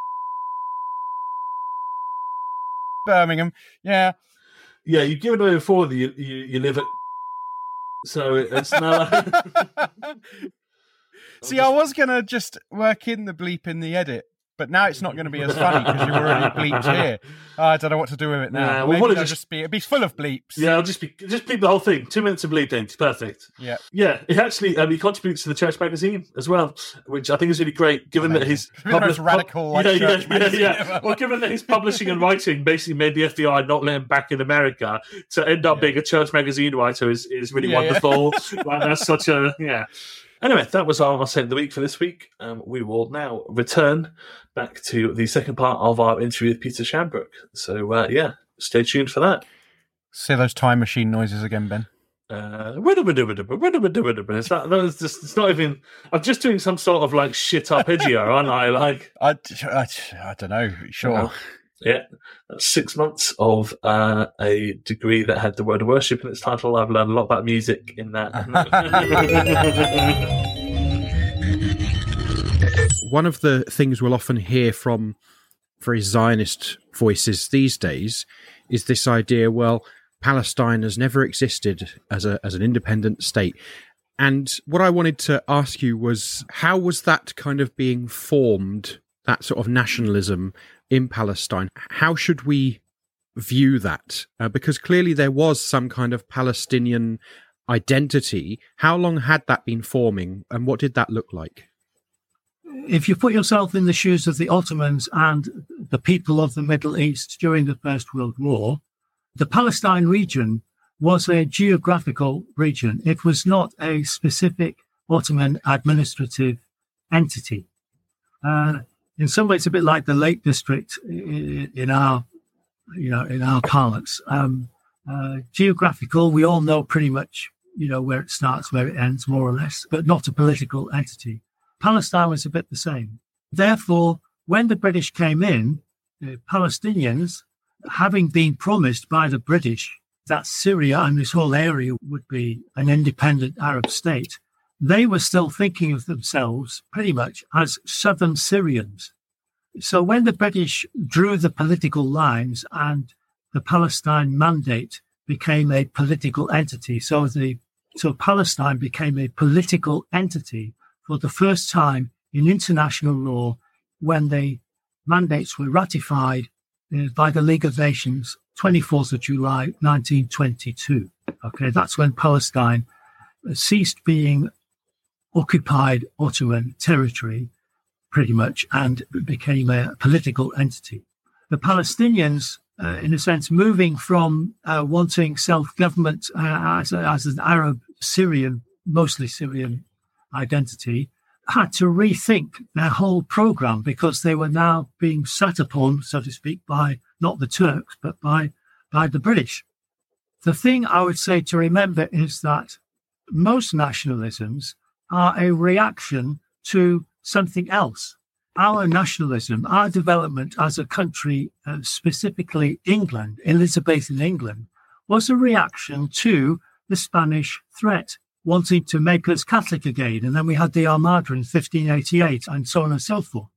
Birmingham. Yeah. Yeah, you've given away before that you live at... So it's not... See, I was going to just work in the bleep in the edit, but now it's not going to be as funny because you already bleeped here. I don't know what to do with it now. Maybe it'll be full of bleeps. Yeah, I'll just bleep the whole thing. 2 minutes of bleep, it's perfect. Yeah. Yeah, it actually he contributes to the Church magazine as well, which I think is really great, given that he's the most radical Church magazine ever. Well, given that his publishing and writing basically made the FBI not let him back in America, to end up being a Church magazine writer is really wonderful. Like, that's such a Anyway, that was our saint of the week for this week. We will now return back to the second part of our interview with Peter Shamrock. So, stay tuned for that. Say those time machine noises again, Ben. It's not even... I'm just doing some sort of, like, shit arpeggio, aren't I? I don't know. Sure. Yeah, that's 6 months of a degree that had the word worship in its title. I've learned a lot about music in that. One of the things we'll often hear from very Zionist voices these days is this idea, well, Palestine has never existed as an independent state. And what I wanted to ask you was, how was that kind of being formed, that sort of nationalism in Palestine? How should we view that? Because clearly there was some kind of Palestinian identity. How long had that been forming, and what did that look like? If you put yourself in the shoes of the Ottomans and the people of the Middle East during the First World War, the Palestine region was a geographical region. It was not a specific Ottoman administrative entity. In some ways, a bit like the Lake District in our parlance. Geographical, we all know pretty much, where it starts, where it ends, more or less, but not a political entity. Palestine was a bit the same. Therefore, when the British came in, the Palestinians, having been promised by the British that Syria and this whole area would be an independent Arab state, they were still thinking of themselves pretty much as southern Syrians. So when the British drew the political lines and the Palestine Mandate became a political entity, so Palestine became a political entity for the first time in international law when the mandates were ratified by the League of Nations, 24th of July, 1922. Okay, that's when Palestine ceased being occupied Ottoman territory, pretty much, and became a political entity. The Palestinians, in a sense, moving from wanting self-government as an Arab Syrian, mostly Syrian identity, had to rethink their whole program because they were now being sat upon, so to speak, by not the Turks, but by the British. The thing I would say to remember is that most nationalisms are a reaction to something else. Our nationalism, our development as a country, specifically England, Elizabethan England, was a reaction to the Spanish threat, wanting to make us Catholic again. And then we had the Armada in 1588 and so on and so forth.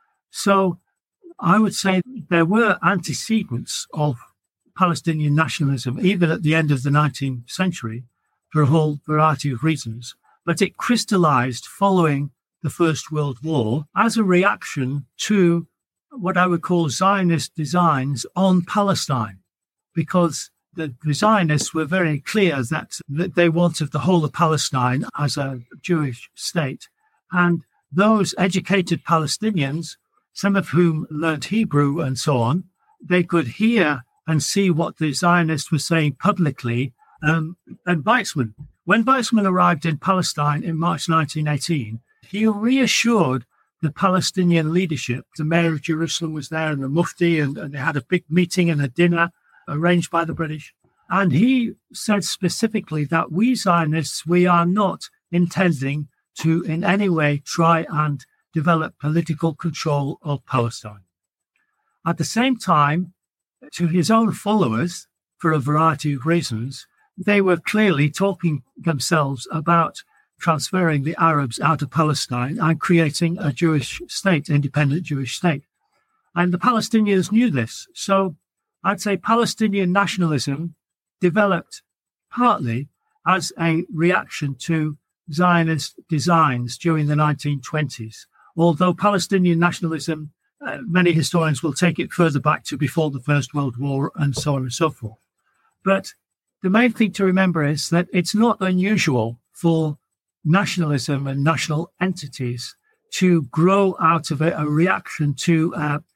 So I would say there were antecedents of Palestinian nationalism, even at the end of the 19th century, for a whole variety of reasons. But it crystallized following the First World War as a reaction to what I would call Zionist designs on Palestine, because the Zionists were very clear that they wanted the whole of Palestine as a Jewish state. And those educated Palestinians, some of whom learned Hebrew and so on, they could hear and see what the Zionists were saying publicly. And Weizmann, when Weizmann arrived in Palestine in March 1918, he reassured the Palestinian leadership. The mayor of Jerusalem was there and the Mufti, and they had a big meeting and a dinner arranged by the British. And he said specifically that we Zionists, we are not intending to in any way try and develop political control of Palestine. At the same time, to his own followers, for a variety of reasons, they were clearly talking themselves about transferring the Arabs out of Palestine and creating a Jewish state, independent Jewish state. And the Palestinians knew this. So I'd say Palestinian nationalism developed partly as a reaction to Zionist designs during the 1920s, although Palestinian nationalism, many historians will take it further back to before the First World War and so on and so forth. But the main thing to remember is that it's not unusual for nationalism and national entities to grow out of a reaction to,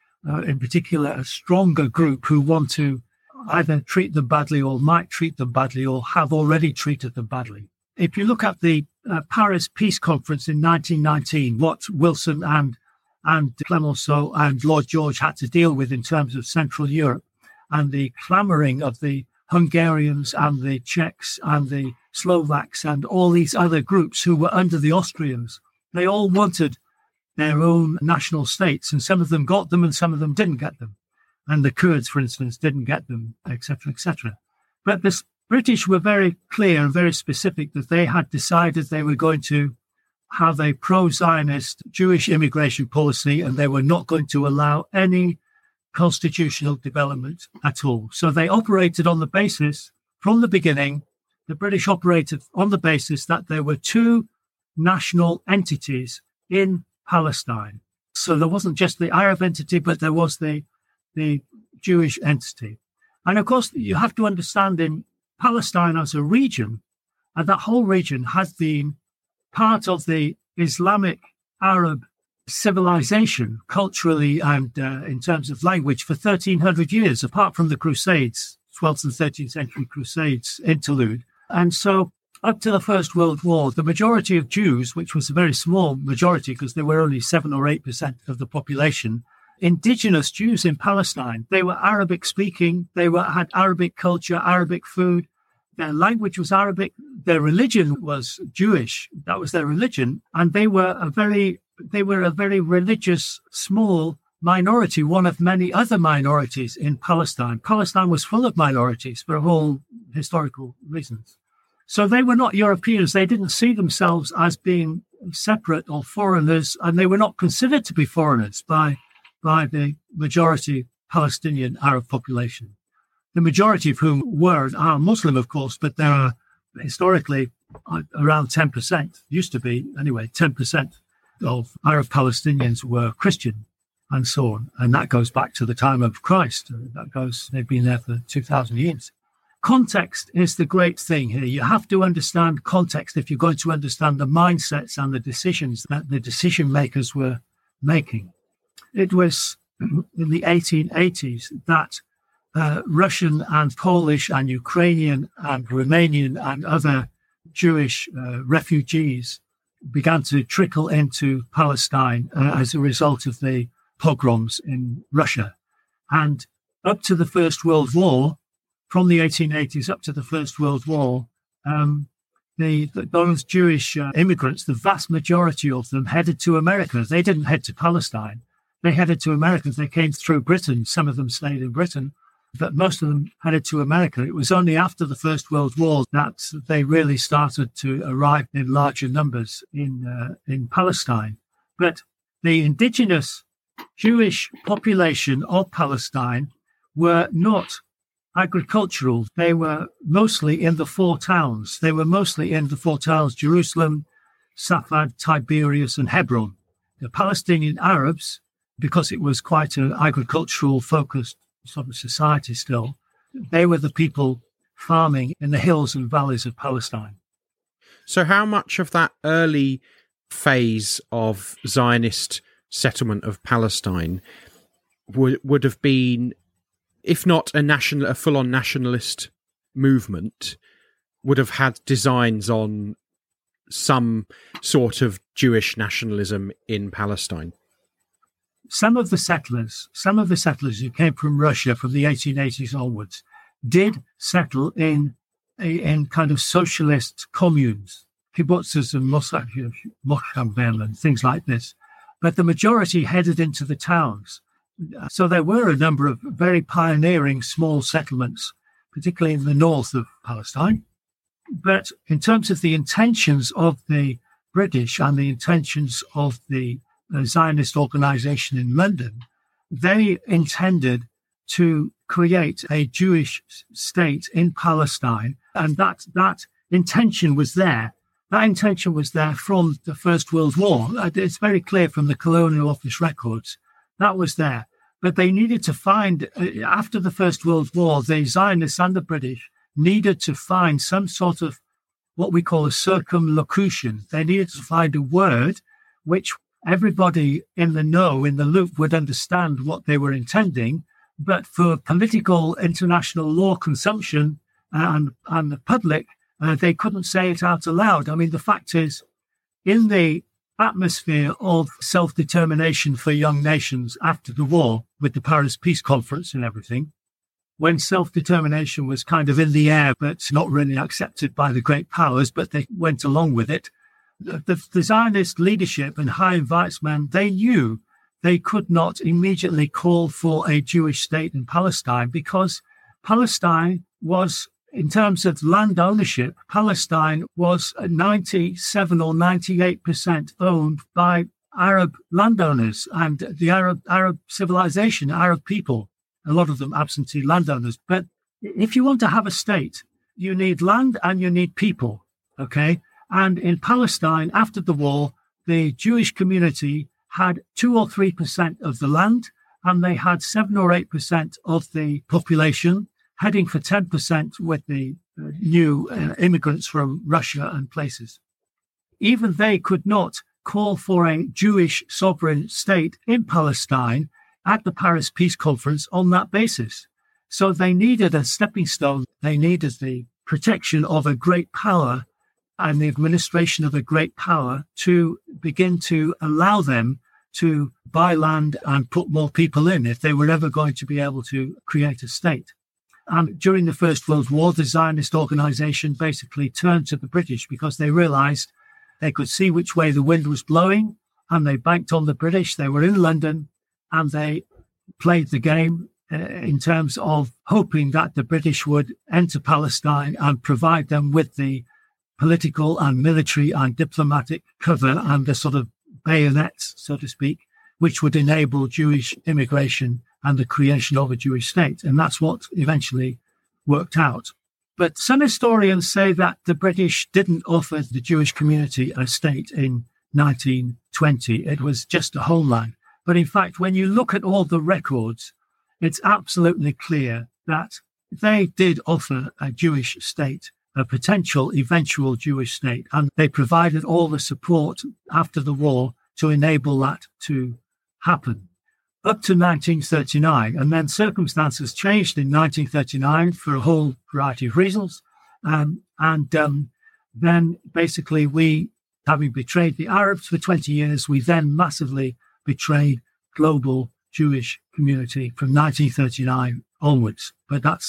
in particular, a stronger group who want to either treat them badly or might treat them badly or have already treated them badly. If you look at the Paris Peace Conference in 1919, what Wilson and Clemenceau and Lord George had to deal with in terms of Central Europe, and the clamoring of the Hungarians and the Czechs and the Slovaks and all these other groups who were under the Austrians, they all wanted their own national states, and some of them got them and some of them didn't get them. And the Kurds, for instance, didn't get them, etc., etc. But the British were very clear and very specific that they had decided they were going to have a pro-Zionist Jewish immigration policy, and they were not going to allow any constitutional development at all. So they operated on the basis, from the beginning, the British operated on the basis that there were two national entities in Palestine. So there wasn't just the Arab entity, but there was the Jewish entity. And of course, you have to understand in Palestine as a region, and that whole region has been part of the Islamic Arab civilization, culturally and in terms of language, for 1,300 years, apart from the Crusades, 12th and 13th century Crusades interlude. And so up to the First World War, the majority of Jews, which was a very small majority because there were only 7 or 8% of the population, indigenous Jews in Palestine, they were Arabic speaking, had Arabic culture, Arabic food, their language was Arabic, their religion was Jewish, that was their religion, and they were a very religious, small minority, one of many other minorities in Palestine. Palestine was full of minorities for all historical reasons. So they were not Europeans. They didn't see themselves as being separate or foreigners, and they were not considered to be foreigners by the majority Palestinian Arab population. The majority of whom are Muslim, of course, but there are historically around 10%, used to be anyway, 10% of Arab Palestinians were Christian and so on. And that goes back to the time of Christ. They've been there for 2,000 years. Context is the great thing here. You have to understand context if you're going to understand the mindsets and the decisions that the decision makers were making. It was in the 1880s that Russian and Polish and Ukrainian and Romanian and other Jewish refugees began to trickle into Palestine as a result of the pogroms in Russia. And up to the First World War, from the 1880s up to the First World War, those Jewish immigrants, the vast majority of them headed to America. They didn't head to Palestine. They headed to America. They came through Britain. Some of them stayed in Britain, but most of them headed to America. It was only after the First World War that they really started to arrive in larger numbers in Palestine. But the indigenous Jewish population of Palestine were not agricultural. They were mostly in the four towns. Jerusalem, Safad, Tiberias, and Hebron. The Palestinian Arabs, because it was quite an agricultural focused sort of society still, they were the people farming in the hills and valleys of Palestine. So how much of that early phase of Zionist settlement of Palestine would have been, if not a full-on nationalist movement, would have had designs on some sort of Jewish nationalism in Palestine? Some of the settlers who came from Russia from the 1880s onwards did settle in kind of socialist communes, kibbutzes and moshavim and things like this. But the majority headed into the towns. So there were a number of very pioneering small settlements, particularly in the north of Palestine. But in terms of the intentions of the British and the intentions of the Zionist organization in London, they intended to create a Jewish state in Palestine. And that intention was there. That intention was there from the First World War. It's very clear from the Colonial Office records. That was there. But they needed to find, after the First World War, the Zionists and the British needed to find some sort of what we call a circumlocution. They needed to find a word which everybody in the know, in the loop, would understand what they were intending. But for political international law consumption and the public, they couldn't say it out aloud. I mean, the fact is, in the atmosphere of self-determination for young nations after the war, with the Paris Peace Conference and everything, when self-determination was kind of in the air, but not really accepted by the great powers, but they went along with it, the Zionist leadership and high and vice men, they knew they could not immediately call for a Jewish state in Palestine because Palestine was, in terms of land ownership, Palestine was 97 or 98% owned by Arab landowners and the Arab civilization, Arab people, a lot of them absentee landowners. But if you want to have a state, you need land and you need people, okay? And in Palestine, after the war, the Jewish community had 2 or 3% of the land, and they had 7 or 8% of the population, heading for 10% with the new immigrants from Russia and places. Even they could not call for a Jewish sovereign state in Palestine at the Paris Peace Conference on that basis. So they needed a stepping stone. They needed the protection of a great power and the administration of a great power to begin to allow them to buy land and put more people in if they were ever going to be able to create a state. And during the First World War, the Zionist organization basically turned to the British because they realized they could see which way the wind was blowing, and they banked on the British. They were in London, and they played the game in terms of hoping that the British would enter Palestine and provide them with the political and military and diplomatic cover and the sort of bayonets, so to speak, which would enable Jewish immigration and the creation of a Jewish state. And that's what eventually worked out. But some historians say that the British didn't offer the Jewish community a state in 1920. It was just a homeland. But in fact, when you look at all the records, it's absolutely clear that they did offer a Jewish state, a potential eventual Jewish state, and they provided all the support after the war to enable that to happen up to 1939. And then circumstances changed in 1939 for a whole variety of reasons. Then basically we, having betrayed the Arabs for 20 years, we then massively betrayed global Jewish community from 1939 onwards. But that's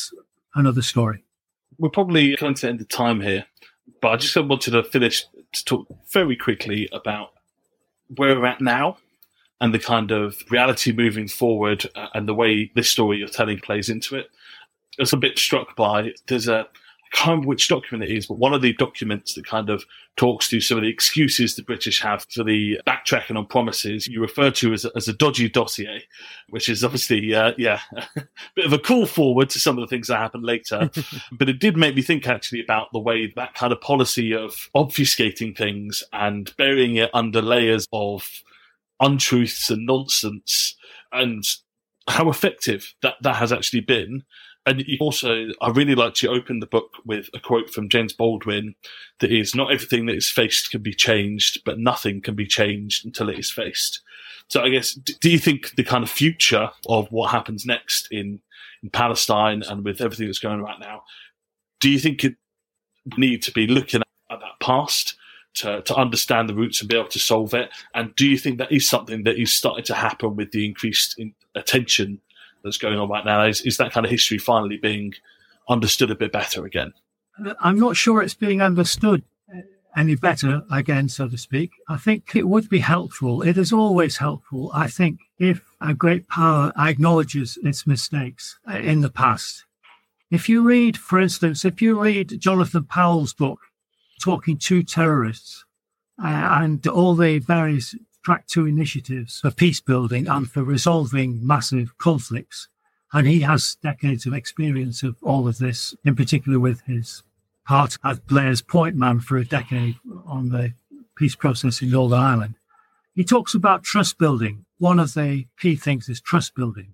another story. We're probably coming to the end of time here, but I just wanted to finish to talk very quickly about where we're at now and the kind of reality moving forward and the way this story you're telling plays into it. I was a bit struck by, I can't remember which document it is, but one of the documents that kind of talks to some of the excuses the British have for the backtracking on promises you refer to as a dodgy dossier, which is obviously, a bit of a call forward to some of the things that happen later. But it did make me think actually about the way that kind of policy of obfuscating things and burying it under layers of untruths and nonsense and how effective that has actually been. And I really liked you open the book with a quote from James Baldwin that is, not everything that is faced can be changed, but nothing can be changed until it is faced. So I guess, do you think the kind of future of what happens next in Palestine and with everything that's going on right now, do you think it need to be looking at that past to understand the roots and be able to solve it? And do you think that is something that is starting to happen with the increased attention that's going on right now? Is that kind of history finally being understood a bit better again? I'm not sure it's being understood any better again, so to speak. I think it would be helpful. It is always helpful, I think, if a great power acknowledges its mistakes in the past. If you read Jonathan Powell's book, Talking to Terrorists, and all the various Track 2 initiatives for peace building and for resolving massive conflicts. And he has decades of experience of all of this, in particular with his part as Blair's point man for a decade on the peace process in Northern Ireland. He talks about trust building. One of the key things is trust building.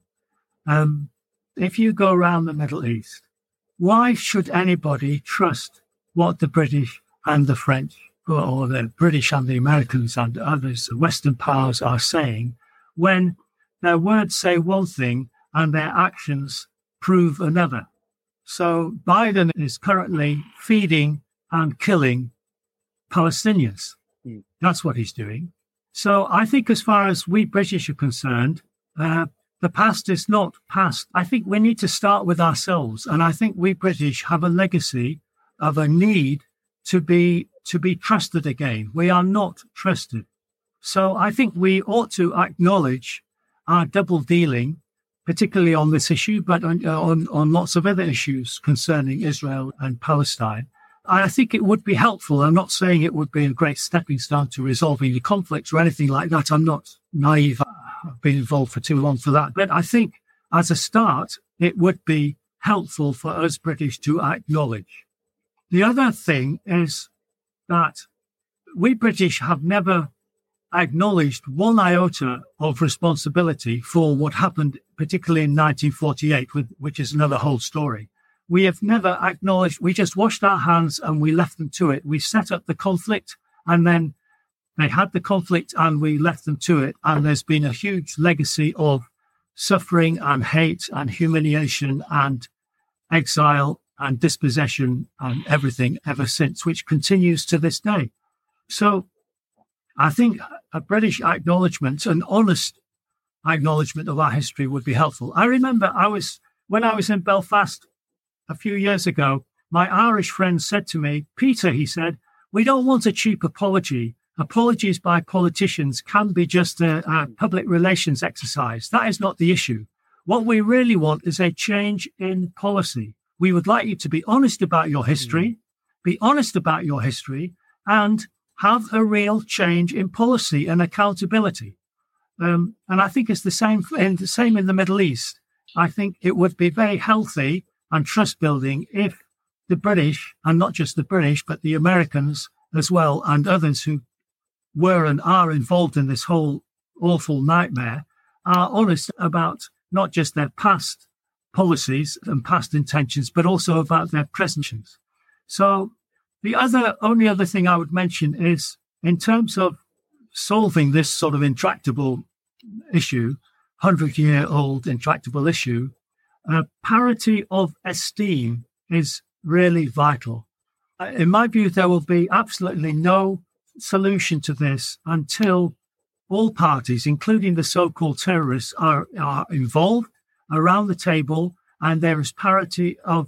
If you go around the Middle East, why should anybody trust what the British and the French or the British and the Americans and others, the Western powers, are saying, when their words say one thing and their actions prove another? So Biden is currently feeding and killing Palestinians. That's what he's doing. So I think as far as we British are concerned, the past is not past. I think we need to start with ourselves. And I think we British have a legacy of a need to be trusted again. We are not trusted. So I think we ought to acknowledge our double dealing, particularly on this issue, but on lots of other issues concerning Israel and Palestine. I think it would be helpful. I'm not saying it would be a great stepping stone to resolving the conflicts or anything like that. I'm not naive. I've been involved for too long for that. But I think as a start, it would be helpful for us British to acknowledge. The other thing is that we British have never acknowledged one iota of responsibility for what happened, particularly in 1948, which is another whole story. We have never acknowledged, we just washed our hands and we left them to it. We set up the conflict and then they had the conflict and we left them to it. And there's been a huge legacy of suffering and hate and humiliation and exile and dispossession and everything ever since, which continues to this day. So I think a British acknowledgement, an honest acknowledgement of our history would be helpful. I remember when I was in Belfast a few years ago, my Irish friend said to me, Peter, he said, we don't want a cheap apology. Apologies by politicians can be just a public relations exercise. That is not the issue. What we really want is a change in policy. We would like you to be honest about your history, and have a real change in policy and accountability. And I think it's the same in the Middle East. I think it would be very healthy and trust building if the British, and not just the British, but the Americans as well, and others who were and are involved in this whole awful nightmare, are honest about not just their past policies and past intentions, but also about their present. So the only other thing I would mention is, in terms of solving this sort of intractable issue, 100-year-old intractable issue, parity of esteem is really vital. In my view, there will be absolutely no solution to this until all parties, including the so-called terrorists, are involved around the table, and there is parity of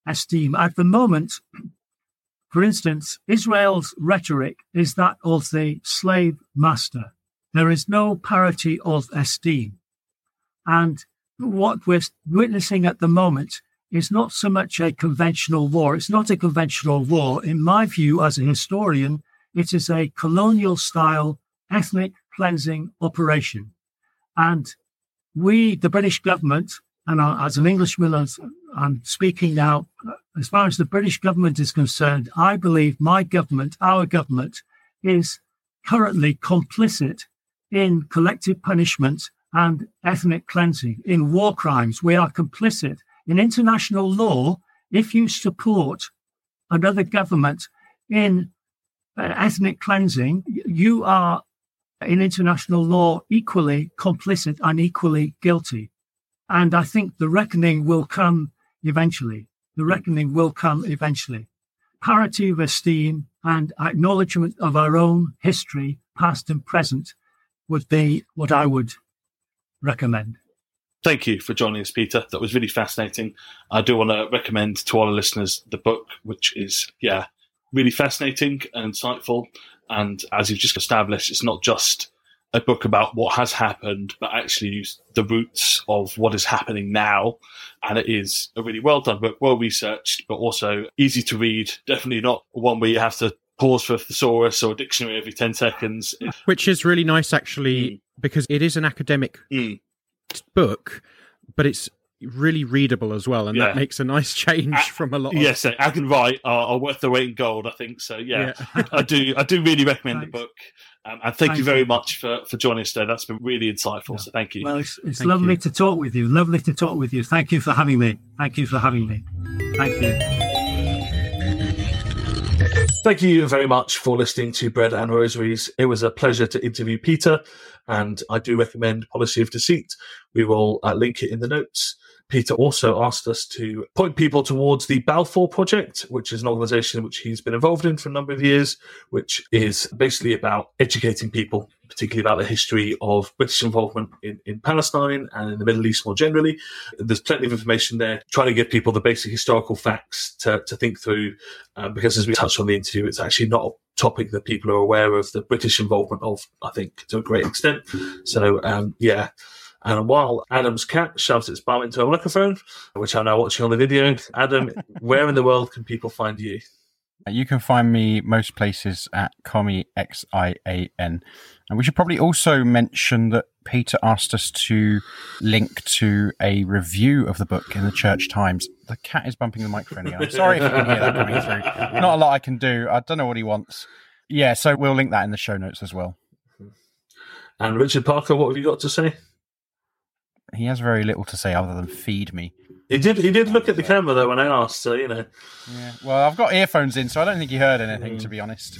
esteem. At the moment, for instance, Israel's rhetoric is that of the slave master. There is no parity of esteem. And what we're witnessing at the moment is not so much a conventional war. It's not a conventional war. In my view, as a historian, it is a colonial-style ethnic cleansing operation. And we, the British government, and as an Englishman, I'm speaking now, as far as the British government is concerned, I believe my government, our government, is currently complicit in collective punishment and ethnic cleansing, in war crimes. We are complicit. In international law, if you support another government in ethnic cleansing, you are, in international law, equally complicit and equally guilty. And I think the reckoning will come eventually. The reckoning will come eventually. Parity of esteem and acknowledgement of our own history, past and present, would be what I would recommend. Thank you for joining us, Peter. That was really fascinating. I do want to recommend to all our listeners the book, which is, really fascinating and insightful. And as you've just established, it's not just a book about what has happened, but actually the roots of what is happening now. And it is a really well done book, well researched, but also easy to read. Definitely not one where you have to pause for a thesaurus or a dictionary every 10 seconds. Which is really nice, actually, because it is an academic book, but it's really readable as well, and that makes a nice change from a lot of... Yes, Ag and Wright are worth their weight in gold, I think. So, I do really recommend the book. And thank you very much for joining us today. That's been really insightful, so thank you. Well, it's lovely to talk with you. Lovely to talk with you. Thank you for having me. Thank you. Thank you very much for listening to Bread and Rosaries. It was a pleasure to interview Peter, and I do recommend Policy of Deceit. We will link it in the notes. Peter also asked us to point people towards the Balfour Project, which is an organisation which he's been involved in for a number of years, which is basically about educating people, particularly about the history of British involvement in Palestine and in the Middle East more generally. There's plenty of information there, trying to give people the basic historical facts to think through, because as we touched on the interview, it's actually not a topic that people are aware of the British involvement of, I think, to a great extent. So, And while Adam's cat shoves its bum into a microphone, which I'm now watching on the video, Adam, where in the world can people find you? You can find me most places at Commie XIAN. And we should probably also mention that Peter asked us to link to a review of the book in the Church Times. The cat is bumping the microphone again. I'm sorry if you can hear that coming through. Not a lot I can do. I don't know what he wants. Yeah, so we'll link that in the show notes as well. And Richard Parker, what have you got to say? He has very little to say other than feed me. He did look at the camera, though, when I asked, so, Yeah, well, I've got earphones in, so I don't think he heard anything, to be honest.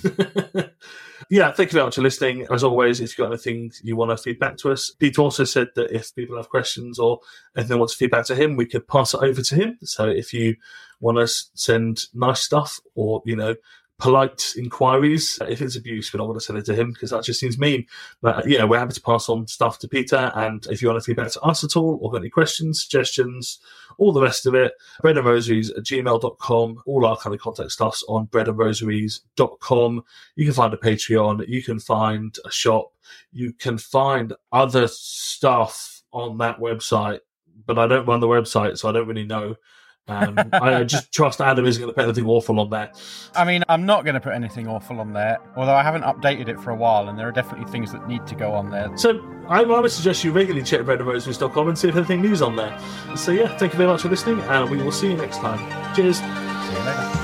Yeah, thank you very much for listening. As always, if you've got anything you want to feedback to us, Pete also said that if people have questions or anything they want to feedback to him, we could pass it over to him. So if you want to send nice stuff or, polite inquiries, if it's abuse, we're not going to send it to him because that just seems mean. But, we're happy to pass on stuff to Peter. And if you want to feedback to us at all or got any questions, suggestions, all the rest of it, breadandrosaries@gmail.com. All our kind of contact stuff's on breadandrosaries.com. You can find a Patreon. You can find a shop. You can find other stuff on that website. But I don't run the website, so I don't really know. I just trust Adam isn't going to put anything awful on there. I mean, I'm not going to put anything awful on there, although I haven't updated it for a while, and there are definitely things that need to go on there. So I would suggest you regularly check breadandrosaries.com and see if anything new's on there. So thank you very much for listening, and we will see you next time. Cheers. See you later.